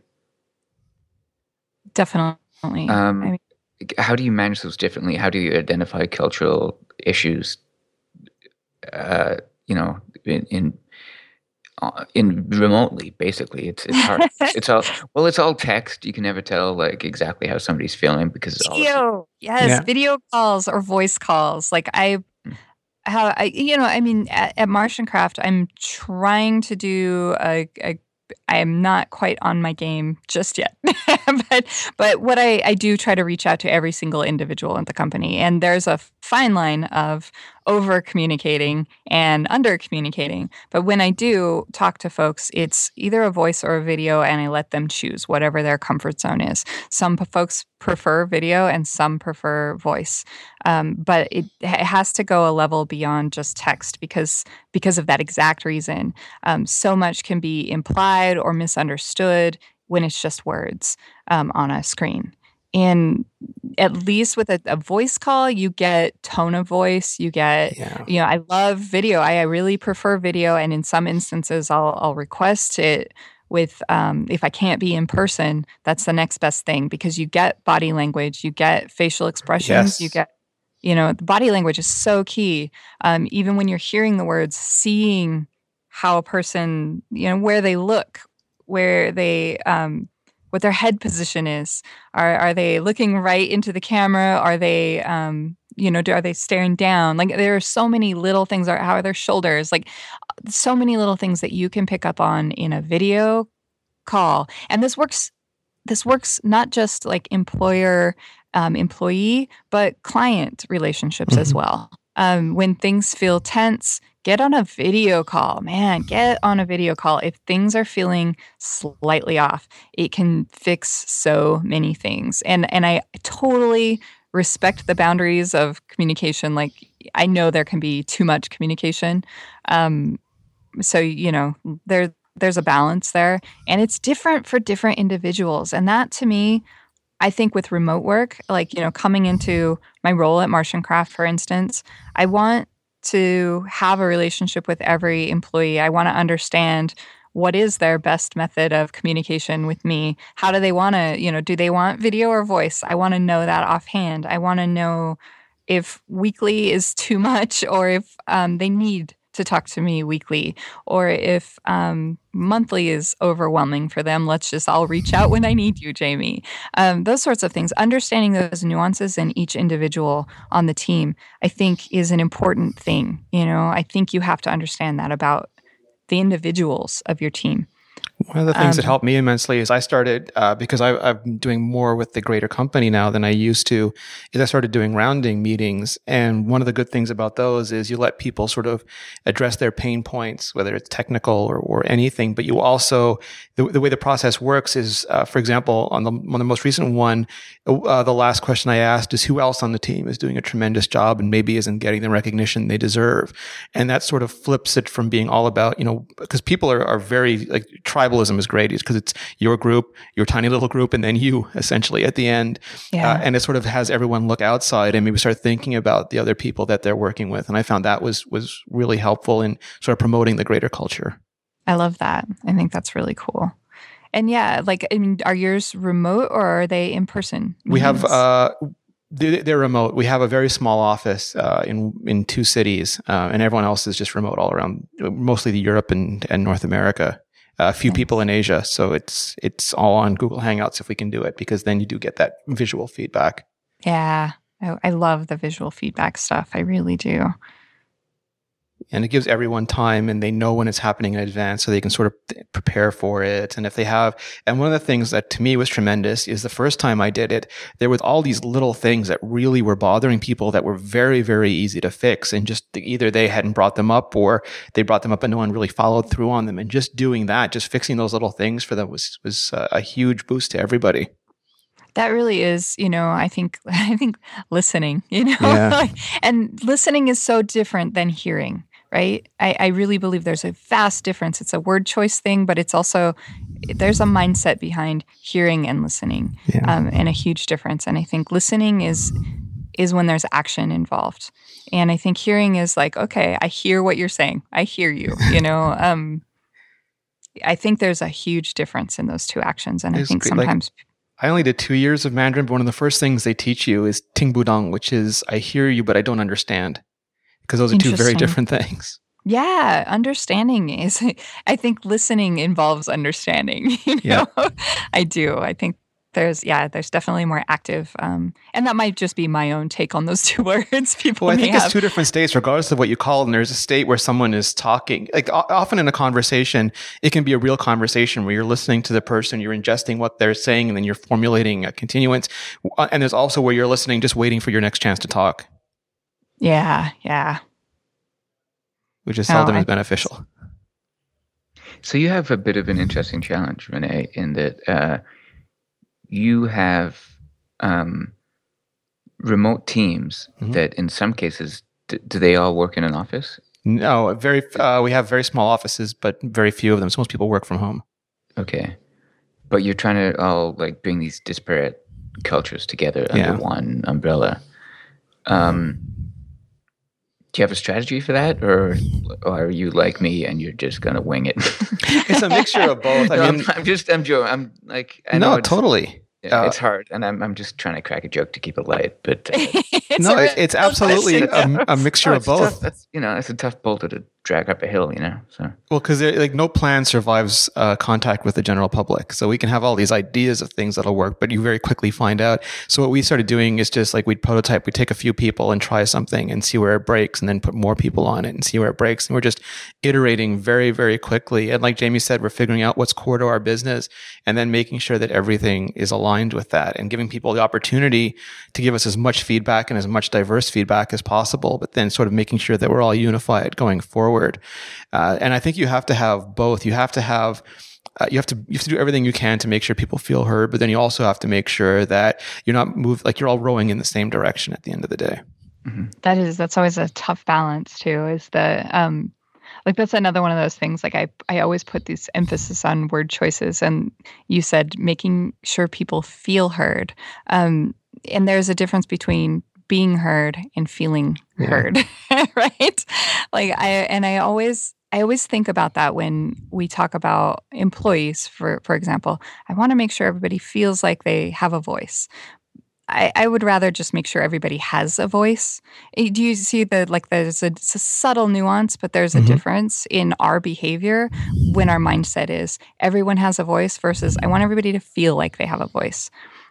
Definitely. Um, I mean, how do you manage those differently? How do you identify cultural issues? Uh, you know, in, in Uh, in remotely, basically, it's it's hard. It's all well, it's all text. You can never tell like exactly how somebody's feeling because it's all video. Yes, yeah. video calls or voice calls. Like I, mm. how I, you know, I mean, at, at Martian Craft, I'm trying to do a. a I am not quite on my game just yet, but but what I, I do try to reach out to every single individual in the company, and there's a fine line of over communicating and under communicating. But when I do talk to folks, it's either a voice or a video, and I let them choose whatever their comfort zone is. Some folks prefer video, and some prefer voice, um, but it, it has to go a level beyond just text because because of that exact reason. Um, so much can be implied or misunderstood when it's just words um, on a screen. And at least with a, a voice call, you get tone of voice. You get, yeah. you know, I love video. I, I really prefer video, and in some instances, I'll I'll request it with um, if I can't be in person. That's the next best thing because you get body language, you get facial expressions, yes. you get, you know, the body language is so key. Um, even when you're hearing the words, seeing how a person, you know, where they look, where they. Um, what their head position is. Are are they looking right into the camera? Are they, um, you know, are they staring down? Like there are so many little things. Or how are their shoulders? Like so many little things that you can pick up on in a video call. And this works this works not just like employer um, employee, but client relationships mm-hmm. as well. Um, when things feel tense, get on a video call. Man, get on a video call. If things are feeling slightly off, it can fix so many things. And and I totally respect the boundaries of communication. Like, I know there can be too much communication. Um, so, you know, there there's a balance there. And it's different for different individuals. And that, to me, I think with remote work, like, you know, coming into my role at Martian Craft, for instance, I want to have a relationship with every employee. I want to understand what is their best method of communication with me. How do they want to, you know, do they want video or voice? I want to know that offhand. I want to know if weekly is too much, or if um, they need to talk to me weekly, or if um, monthly is overwhelming for them. Let's just, I'll reach out when I need you, Jamie. Um, those sorts of things. Understanding those nuances in each individual on the team, I think, is an important thing. You know, I think you have to understand that about the individuals of your team. One of the things Um, that helped me immensely is I started, uh, because I, I'm doing more with the greater company now than I used to, is I started doing rounding meetings. And one of the good things about those is you let people sort of address their pain points, whether it's technical or, or anything. But you also, the, the way the process works is, uh, for example, on the, on the most recent one, uh, the last question I asked is who else on the team is doing a tremendous job and maybe isn't getting the recognition they deserve. And that sort of flips it from being all about, you know, because people are, are very, like, tribalism is great because it's your group, your tiny little group, and then you essentially at the end. Yeah. Uh, and it sort of has everyone look outside and maybe start thinking about the other people that they're working with. And I found that was was really helpful in sort of promoting the greater culture. I love that. I think that's really cool. And yeah, like, I mean, are yours remote or are they in person? We have, meetings? uh, they're, they're remote. We have a very small office uh, in in two cities, uh, and everyone else is just remote all around, mostly the Europe and, and North America. A few Nice. people in Asia, so it's it's all on Google Hangouts if we can do it, because then you do get that visual feedback. Yeah. I, I love the visual feedback stuff. I really do. And it gives everyone time, and they know when it's happening in advance, so they can sort of prepare for it. And if they have, and one of the things that to me was tremendous is the first time I did it, there was all these little things that really were bothering people that were very, very easy to fix. And just either they hadn't brought them up, or they brought them up and no one really followed through on them. And just doing that, just fixing those little things for them was, was a huge boost to everybody. That really is, you know, I think, I think listening, you know, Yeah. and listening is so different than hearing. Right? I, I really believe there's a vast difference. It's a word choice thing, but it's also, there's a mindset behind hearing and listening, Yeah. um, and a huge difference. And I think listening is is when there's action involved. And I think hearing is like, okay, I hear what you're saying. I hear you, you know. Um, I think there's a huge difference in those two actions. And I It's think great. Like, sometimes... I only did two years of Mandarin, but one of the first things they teach you is Ting Budang, which is I hear you, but I don't understand. Because those are two very Interesting. different things. Yeah, understanding is, I think listening involves understanding. You know, Yeah. I do. I think there's, yeah, there's definitely more active, um, and that might just be my own take on those two words. People Well, I may think have. it's two different states, regardless of what you call them. There's a state where someone is talking. Like o- often in a conversation, it can be a real conversation where you're listening to the person, you're ingesting what they're saying, and then you're formulating a continuance. Uh, And there's also where you're listening, just waiting for your next chance to talk, Yeah, yeah. which is No, seldom I as think beneficial. So you have a bit of an interesting challenge, Renee, in that uh, you have um, remote teams Mhm. that, in some cases, d- do they all work in an office? No, very. Uh, we have very small offices, but very few of them. So most people work from home. Okay, but you're trying to all like bring these disparate cultures together Yeah. under one umbrella. Um, do you have a strategy for that, or, or are you like me and you're just gonna wing it? It's a mixture of both. I No, mean, I'm, I'm just I'm joking. I'm like I know no, it's, totally. yeah, Uh, it's hard, and I'm I'm just trying to crack a joke to keep it light. But uh, It's no, a- it, it's absolutely question. a, a mixture oh, of it's tough. both. That's you know, it's a tough bolt to drag up a hill, you know. So well, because like no plan survives uh, contact with the general public. So we can have all these ideas of things that'll work, but you very quickly find out. So what we started doing is just like we'd prototype, we'd take a few people and try something and see where it breaks, and then put more people on it and see where it breaks. And we're just iterating very, very quickly. And like Jamie said, we're figuring out what's core to our business, and then making sure that everything is aligned with that, and giving people the opportunity to give us as much feedback and as much diverse feedback as possible. But then sort of making sure that we're all unified going forward. Uh, and I think you have to have both. You have to have, uh, you have to, you have to do everything you can to make sure people feel heard, but then you also have to make sure that you're not moved, like you're all rowing in the same direction at the end of the day. Mm-hmm. That is, that's always a tough balance too, is the, um, like that's another one of those things. Like I, I always put this emphasis on word choices, and you said making sure people feel heard. Um, and there's a difference between being heard and feeling yeah. heard, right? Like I, and I always, I always think about that when we talk about employees, for, for example. I want to make sure everybody feels like they have a voice. I, I would rather just make sure everybody has a voice. Do you see that, like there's a, it's a subtle nuance, but there's a mm-hmm. difference in our behavior when our mindset is everyone has a voice versus I want everybody to feel like they have a voice.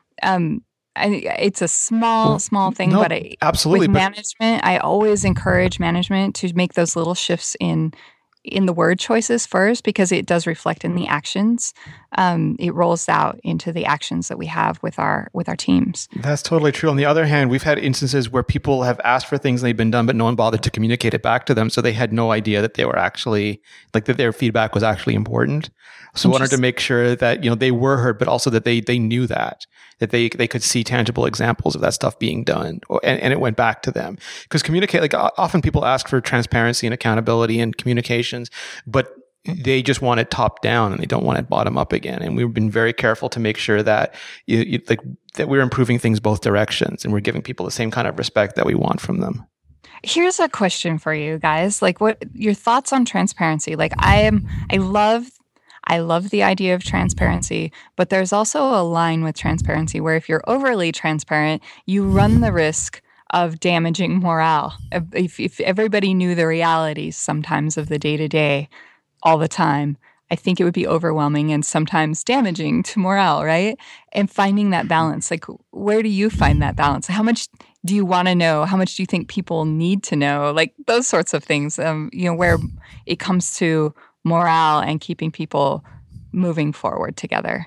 Um, I, it's a small, small thing, no, but I, absolutely. with But management, I always encourage management to make those little shifts in in the word choices first, because it does reflect in the actions. Um, it rolls out into the actions that we have with our with our teams. That's totally true. On the other hand, we've had instances where people have asked for things and they've been done, but no one bothered to communicate it back to them. So they had no idea that they were actually, like that their feedback was actually important. So we wanted to make sure that, you know, they were heard, but also that they they knew that, that they they could see tangible examples of that stuff being done, and, and it went back to them. Because communicate, like often people ask for transparency and accountability and communications, but they just want it top down and they don't want it bottom up again. And we've been very careful to make sure that you, you, like that we're improving things both directions, and we're giving people the same kind of respect that we want from them. Here's a question for you guys. Like, what your thoughts on transparency? Like, I am, I love, I love the idea of transparency, but there's also a line with transparency where if you're overly transparent, you run the risk of damaging morale. If, if everybody knew the realities sometimes of the day to day, all the time, I think it would be overwhelming and sometimes damaging to morale, right? And finding that balance, like where do you find that balance? How much do you want to know? How much do you think people need to know? Like those sorts of things, um, you know, where it comes to morale and keeping people moving forward together.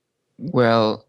Well,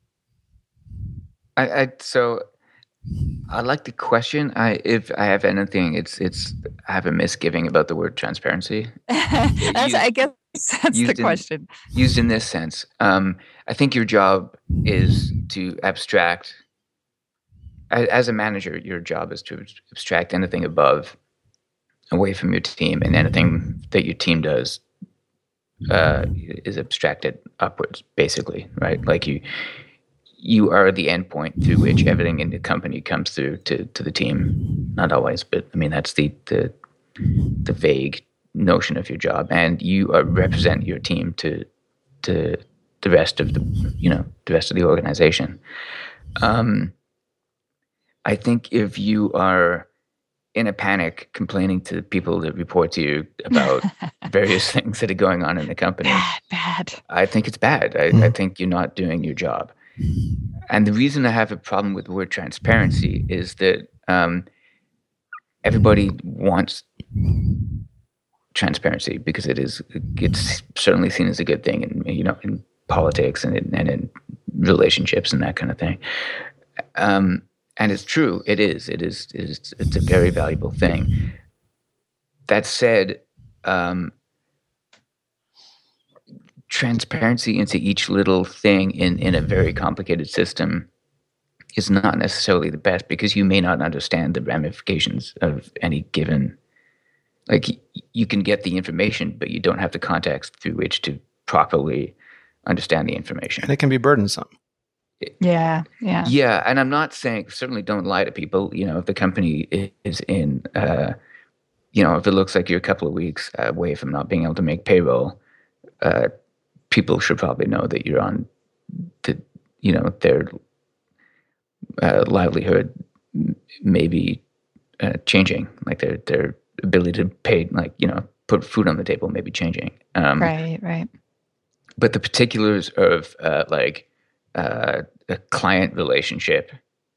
I, I so I like the question. I if I have anything, it's it's I have a misgiving about the word transparency. that's, used, I guess that's the question. In, used in this sense, um, I think your job is to abstract. As a manager, your job is to abstract anything above, away from your team, and anything that your team does uh, is abstracted upwards, basically, right? Like you. You are the endpoint through which everything in the company comes through to, to the team. Not always, but I mean that's the the, the vague notion of your job, and you are, represent your team to to the rest of the you know the rest of the organization. Um, I think if you are in a panic complaining to the people that report to you about various things that are going on in the company, bad, bad. I think it's bad. I, mm. I think you're not doing your job. And the reason I have a problem with the word transparency is that um, everybody wants transparency because it is it's certainly seen as a good thing in you know in politics and in, and in relationships and that kind of thing. Um, and it's true. It is. It is. It is. It's a very valuable thing. That said, um, transparency into each little thing in, in a very complicated system is not necessarily the best because you may not understand the ramifications of any given. Like you can get the information, but you don't have the context through which to properly understand the information. And it can be burdensome. Yeah, yeah. Yeah, and I'm not saying, certainly don't lie to people. You know, if the company is in, uh, you know, if it looks like you're a couple of weeks away from not being able to make payroll, uh, people should probably know that you're on the, you know, their uh, livelihood may be uh, changing. Like their their ability to pay, like, you know, put food on the table may be changing. Um, right, right. But the particulars of uh, like uh, a client relationship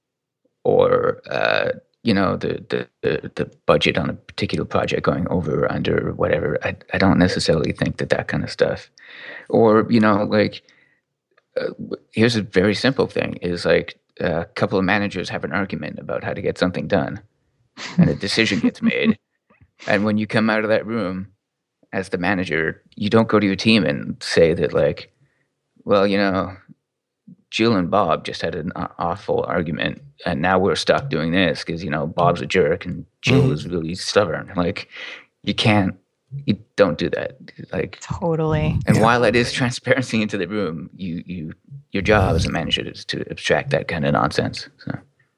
or, uh, you know, the, the, the, the budget on a particular project going over or under or whatever, I, I don't necessarily think that that kind of stuff. Or, you know, like, uh, here's a very simple thing is like a couple of managers have an argument about how to get something done and a decision gets made. And when you come out of that room as the manager, you don't go to your team and say that, like, well, you know, Jill and Bob just had an awful argument and now we're stuck doing this because, you know, Bob's a jerk and Jill mm-hmm. is really stubborn. Like, you can't, you don't do that. Like, totally. And yeah. while it is transparency into the room, you, you, your job as a manager is to abstract that kind of nonsense. So.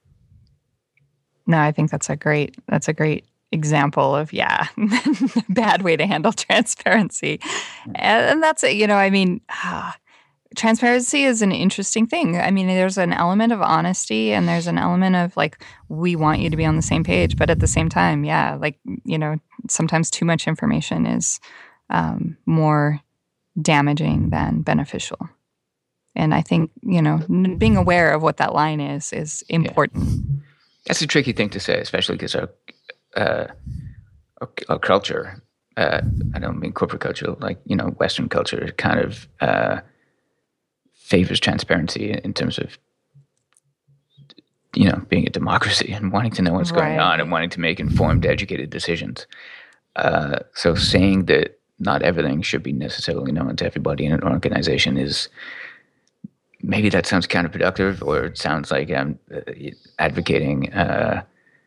No, I think that's a great, that's a great example of, yeah, bad way to handle transparency. And that's it. You know, I mean, ah, transparency is an interesting thing. I mean, there's an element of honesty and there's an element of like, we want you to be on the same page. But at the same time, yeah, like, you know, sometimes too much information is um, more damaging than beneficial. And I think, you know, n- being aware of what that line is, is important. Yeah. That's a tricky thing to say, especially because our, uh, our, our culture, uh, I don't mean corporate culture, like, you know, Western culture kind of uh, favors transparency in terms of, you know, being a democracy and wanting to know what's right. going on and wanting to make informed, educated decisions. Uh, so saying that not everything should be necessarily known to everybody in an organization is, maybe that sounds counterproductive, or it sounds like I'm uh, advocating uh,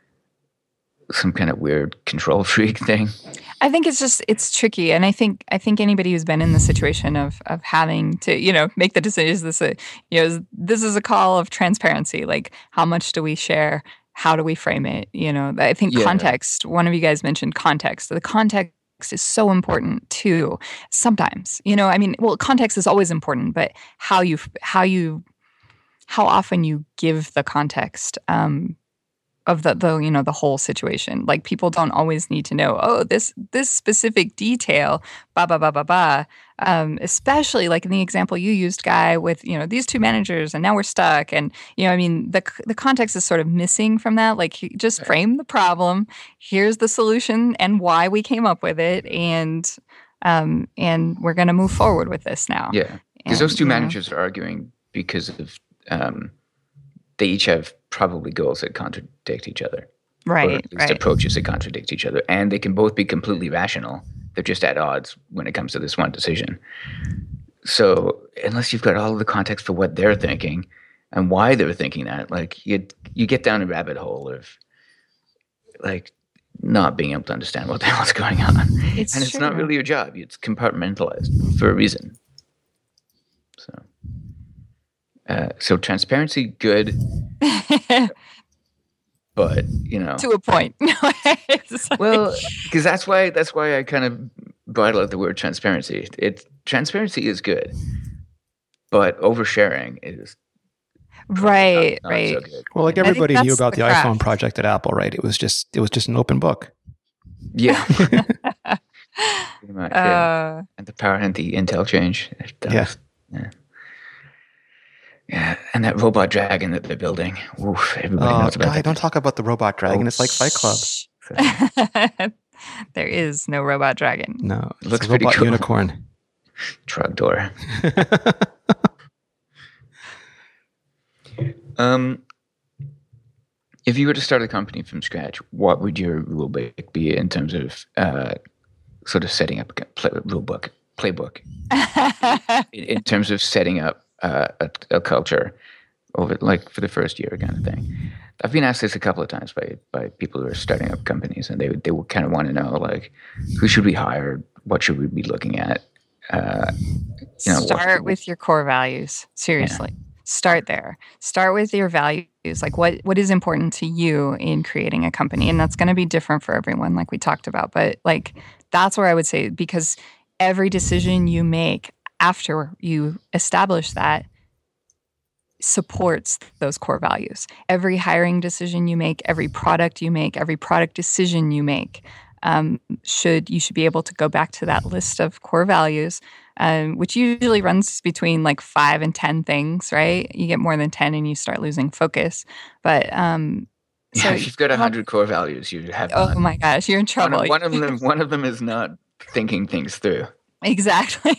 some kind of weird control freak thing. I think it's just, it's tricky. And I think, I think anybody who's been in the situation of, of having to, you know, make the decision, is this a, you know, this is a call of transparency. Like, how much do we share? How do we frame it? You know, I think yeah. context, one of you guys mentioned context. The context is so important too. Sometimes, you know, I mean, well, context is always important, but how you, how you, how often you give the context, um, of the, the, you know, the whole situation. Like, people don't always need to know, oh, this, this specific detail, ba, ba, ba, ba, ba. Um, especially like in the example you used, Guy, with, you know, these two managers and now we're stuck. And, you know, I mean, the, the context is sort of missing from that. Like, just frame the problem. Here's the solution and why we came up with it. And, um, and we're going to move forward with this now. Yeah. Because those two managers know. are arguing because of, um, they each have probably goals that contradict each other. Right, or at least right. approaches that contradict each other. And they can both be completely rational. They're just at odds when it comes to this one decision. So unless you've got all of the context for what they're thinking and why they're thinking that, like, you you get down a rabbit hole of, like, not being able to understand what the hell's going on. It's and it's true. not really your job. It's compartmentalized for a reason. So... Uh, so transparency, good, but, you know, to a point. like, well, because that's why that's why I kind of brought out the word transparency. It transparency is good, but oversharing is right, not, not right. so good. Well, like, everybody knew about the, the iPhone project at Apple, right? It was just it was just an open book. Yeah. Pretty much, uh, yeah. And the power and the Intel change. That yeah. Was, yeah. Yeah, and that robot dragon that they're building. Oof, everybody oh, knows about Guy, that. don't talk about the robot dragon. Oh, it's like Fight Club. So, there is no robot dragon. No, it's looks a robot pretty cool. unicorn. Trogdor. um, if you were to start a company from scratch, what would your rule book be in terms of uh, sort of setting up a play, rule book, playbook? in, in terms of setting up Uh, a, a culture over, like, for the first year kind of thing. I've been asked this a couple of times by by people who are starting up companies, and they they will kind of want to know, like, who should we hire? What should we be looking at? Uh, you know, Start with your core values. Seriously, yeah. Start there. Start with your values. Like, what what is important to you in creating a company, and that's going to be different for everyone, like we talked about. But, like, that's where I would say, because every decision you make after you establish that supports those core values. Every hiring decision you make, every product you make, every product decision you make, um, should you should be able to go back to that list of core values, um, which usually runs between like five and ten things, right? You get more than ten and you start losing focus. But um, yeah, so if you've got a hundred core values, you have. Oh none. my gosh, you're in trouble. One of, one of them, one of them is not thinking things through. Exactly.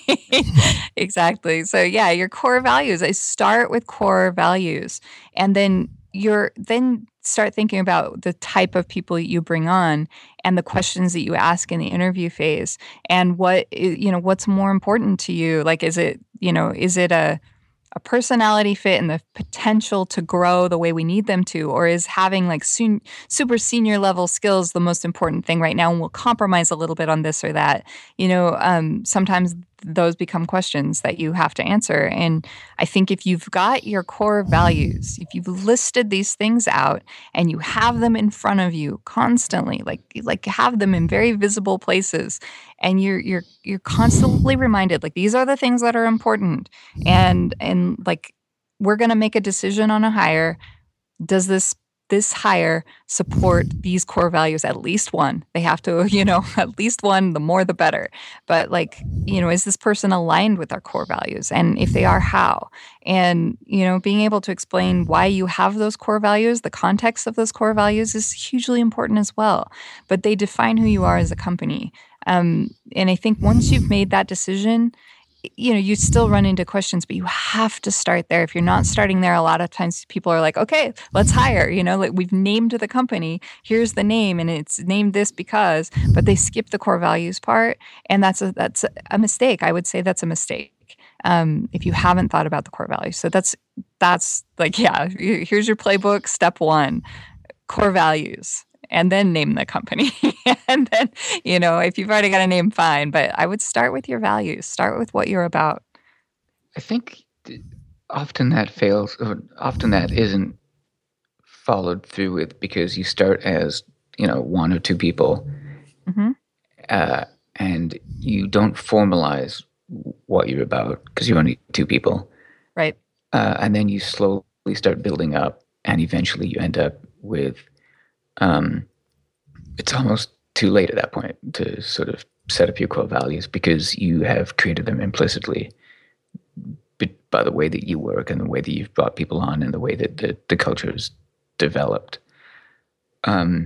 Exactly. So yeah, your core values. I start with core values, and then you're then start thinking about the type of people you bring on and the questions that you ask in the interview phase, and what you know what's more important to you. Like, is it you know is it a a personality fit and the potential to grow the way we need them to, or is having like soon, super senior level skills the most important thing right now, and we'll compromise a little bit on this or that? You know, um, sometimes those become questions that you have to answer. And I think if you've got your core values, if you've listed these things out and you have them in front of you constantly, like like have them in very visible places, and you're you're you're constantly reminded, like, these are the things that are important, and and like, we're going to make a decision on a hire. Does this this hire support these core values? At least one. They have to, you know, at least one, the more the better. But like, you know, is this person aligned with our core values? And if they are, how? And, you know, being able to explain why you have those core values, the context of those core values is hugely important as well. But they define who you are as a company. Um, and I think once you've made that decision, you know, you still run into questions, but you have to start there. If you're not starting there, a lot of times people are like, okay, let's hire, you know, like, we've named the company, here's the name, and it's named this because, but they skip the core values part. And that's a, that's a mistake. I would say that's a mistake. Um, if you haven't thought about the core values. So that's, that's like, yeah, here's your playbook. Step one, core values. And then name the company. And then, you know, if you've already got a name, fine. But I would start with your values. Start with what you're about. I think often that fails, or often that isn't followed through with, because you start as, you know, one or two people, mm-hmm. uh, and you don't formalize what you're about because you're only two people. Right. Uh, and then you slowly start building up, and eventually you end up with Um, it's almost too late at that point to sort of set up your core values, because you have created them implicitly by the way that you work and the way that you've brought people on and the way that the, the culture is developed. Um,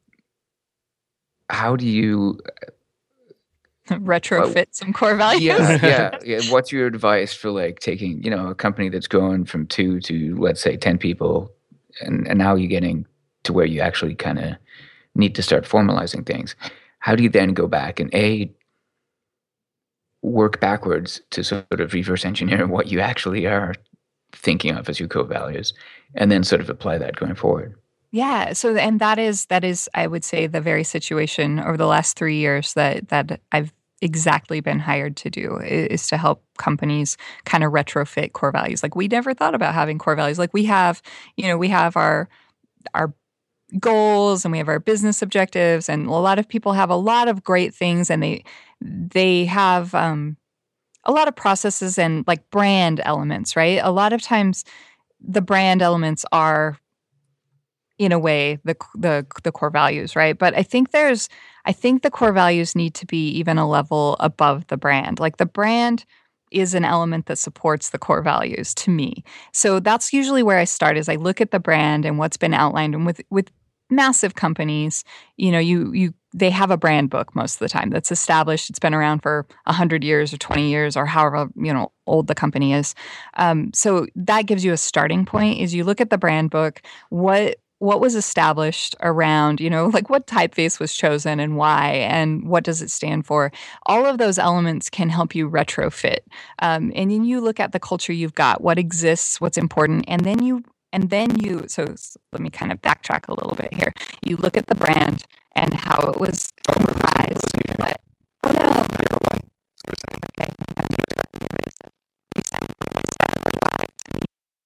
how do you retrofit well, some core values? Yeah, yeah, yeah. What's your advice for like taking, you know, a company that's going from two to, let's say, ten people, and, and now you're getting to where you actually kind of need to start formalizing things? How do you then go back and A, work backwards to sort of reverse engineer what you actually are thinking of as your core values, and then sort of apply that going forward? Yeah. So, and that is, that is, I would say, the very situation over the last three years that, that I've exactly been hired to do, is to help companies kind of retrofit core values. Like, we never thought about having core values. Like, we have, you know, we have our, our goals, and we have our business objectives, and a lot of people have a lot of great things, and they they have um, a lot of processes and like brand elements, right? A lot of times the brand elements are, in a way, the the the core values, right? But I think there's I think the core values need to be even a level above the brand. Like, the brand is an element that supports the core values to me. So that's usually where I start, is I look at the brand and what's been outlined. And with with massive companies, you know, you you they have a brand book most of the time that's established. It's been around for one hundred years or twenty years or however, you know, old the company is. Um, so that gives you a starting point, is you look at the brand book, what what was established around, you know, like what typeface was chosen and why, and what does it stand for? All of those elements can help you retrofit. Um, and then you look at the culture you've got, what exists, what's important, and then you, and then you, so let me kind of backtrack a little bit here. You look at the brand and how it was organized. But, oh no. Okay. You sound like to me.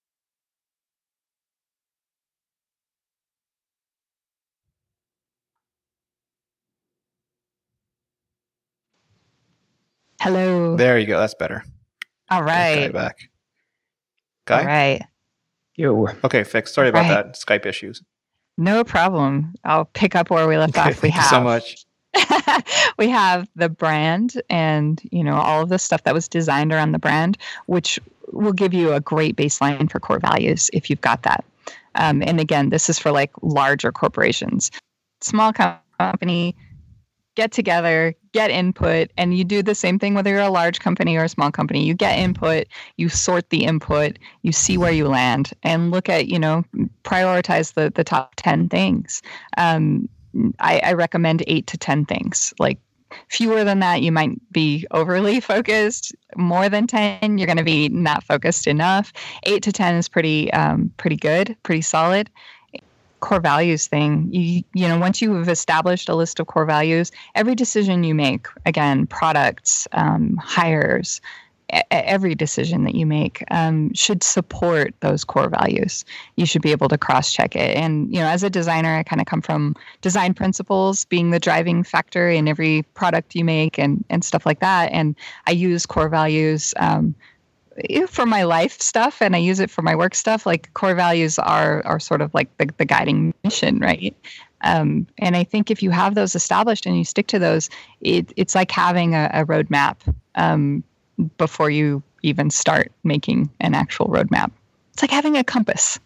Hello. There you go. That's better. All right. Guy back. Guy? All right. Yo. Okay, fixed. Sorry about right. that. Skype issues. No problem. I'll pick up where we left Okay, off. We thank have. you so much. We have the brand and, you know, all of the stuff that was designed around the brand, which will give you a great baseline for core values if you've got that. Um, and again, this is for like larger corporations. Small company, get together, get input, and you do the same thing whether you're a large company or a small company. You get input, you sort the input, you see where you land, and look at, you know, prioritize the the top ten things. Um, I, I recommend eight to ten things. Like fewer than that, you might be overly focused. More than ten, you're going to be not focused enough. Eight to ten is pretty um, pretty good, pretty solid. Core values thing, you you know, once you have established a list of core values, every decision you make, again, products, um, hires, a- every decision that you make um, should support those core values. You should be able to cross-check it. And, you know, as a designer, I kind of come from design principles being the driving factor in every product you make and, and stuff like that. And I use core values um, for my life stuff, and I use it for my work stuff. Like core values are are sort of like the, the guiding mission, right? Um, and I think if you have those established and you stick to those, it, it's like having a, a roadmap um, before you even start making an actual roadmap. It's like having a compass.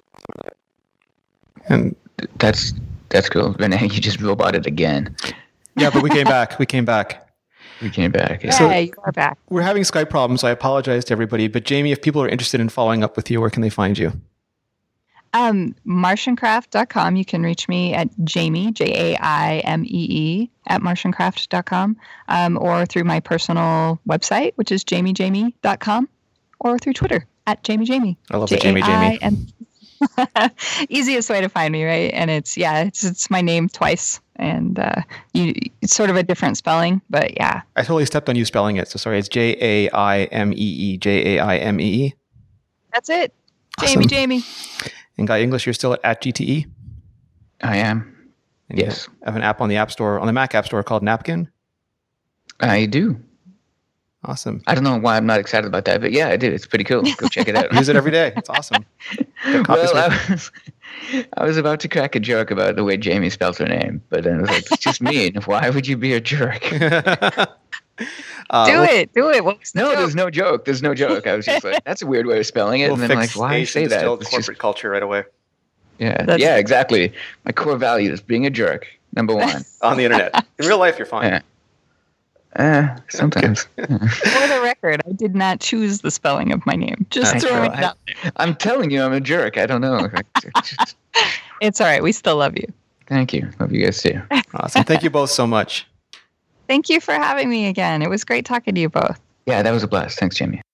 And that's that's cool. Renee, you just roboted again. Yeah, but we came back. We came back. We came back. Yeah. So yeah, you are back. We're having Skype problems, so I apologize to everybody. But Jamie, if people are interested in following up with you, where can they find you? Um, Martian Craft dot com. You can reach me at Jamie, J A I M E E, at Martian Craft dot com, um, or through my personal website, which is Jamie Jamie dot com, or through Twitter at Jamie Jamie. I love the Jamie Jamie. Easiest way to find me, right? And it's, yeah, it's it's my name twice. And uh, you, it's sort of a different spelling, but yeah. I totally stepped on you spelling it, so sorry. It's J A I M E E, J A I M E E. That's it. Awesome. Jamie Jamie. And Guy English, you're still at, at G T E? I am. And yes. You have an app on the App Store, on the Mac App Store called Napkin? I do. Awesome. I don't know why I'm not excited about that, but yeah, I do. It's pretty cool. Go check it out. Use it every day. It's awesome. Well, I was, I was about to crack a joke about the way Jamie spells her name, but then I was like, it's just mean. Why would you be a jerk? uh, do well, it. Do it. What's the No, joke? there's no joke. There's no joke. I was just like, that's a weird way of spelling it. We'll and then I'm like, fix why Asian say that? distilled It's corporate just, culture right away. yeah, That's- yeah, exactly. My core value is being a jerk, number one. On the internet. In real life, you're fine. Yeah. Uh, sometimes. For the record, I did not choose the spelling of my name. Just I throwing know. it out there. I'm telling you, I'm a jerk. I don't know. Just- It's all right. We still love you. thank you. Love you guys too. Awesome. Thank you both so much. Thank you for having me again. It was great talking to you both. Yeah, that was a blast. Thanks, Jamie.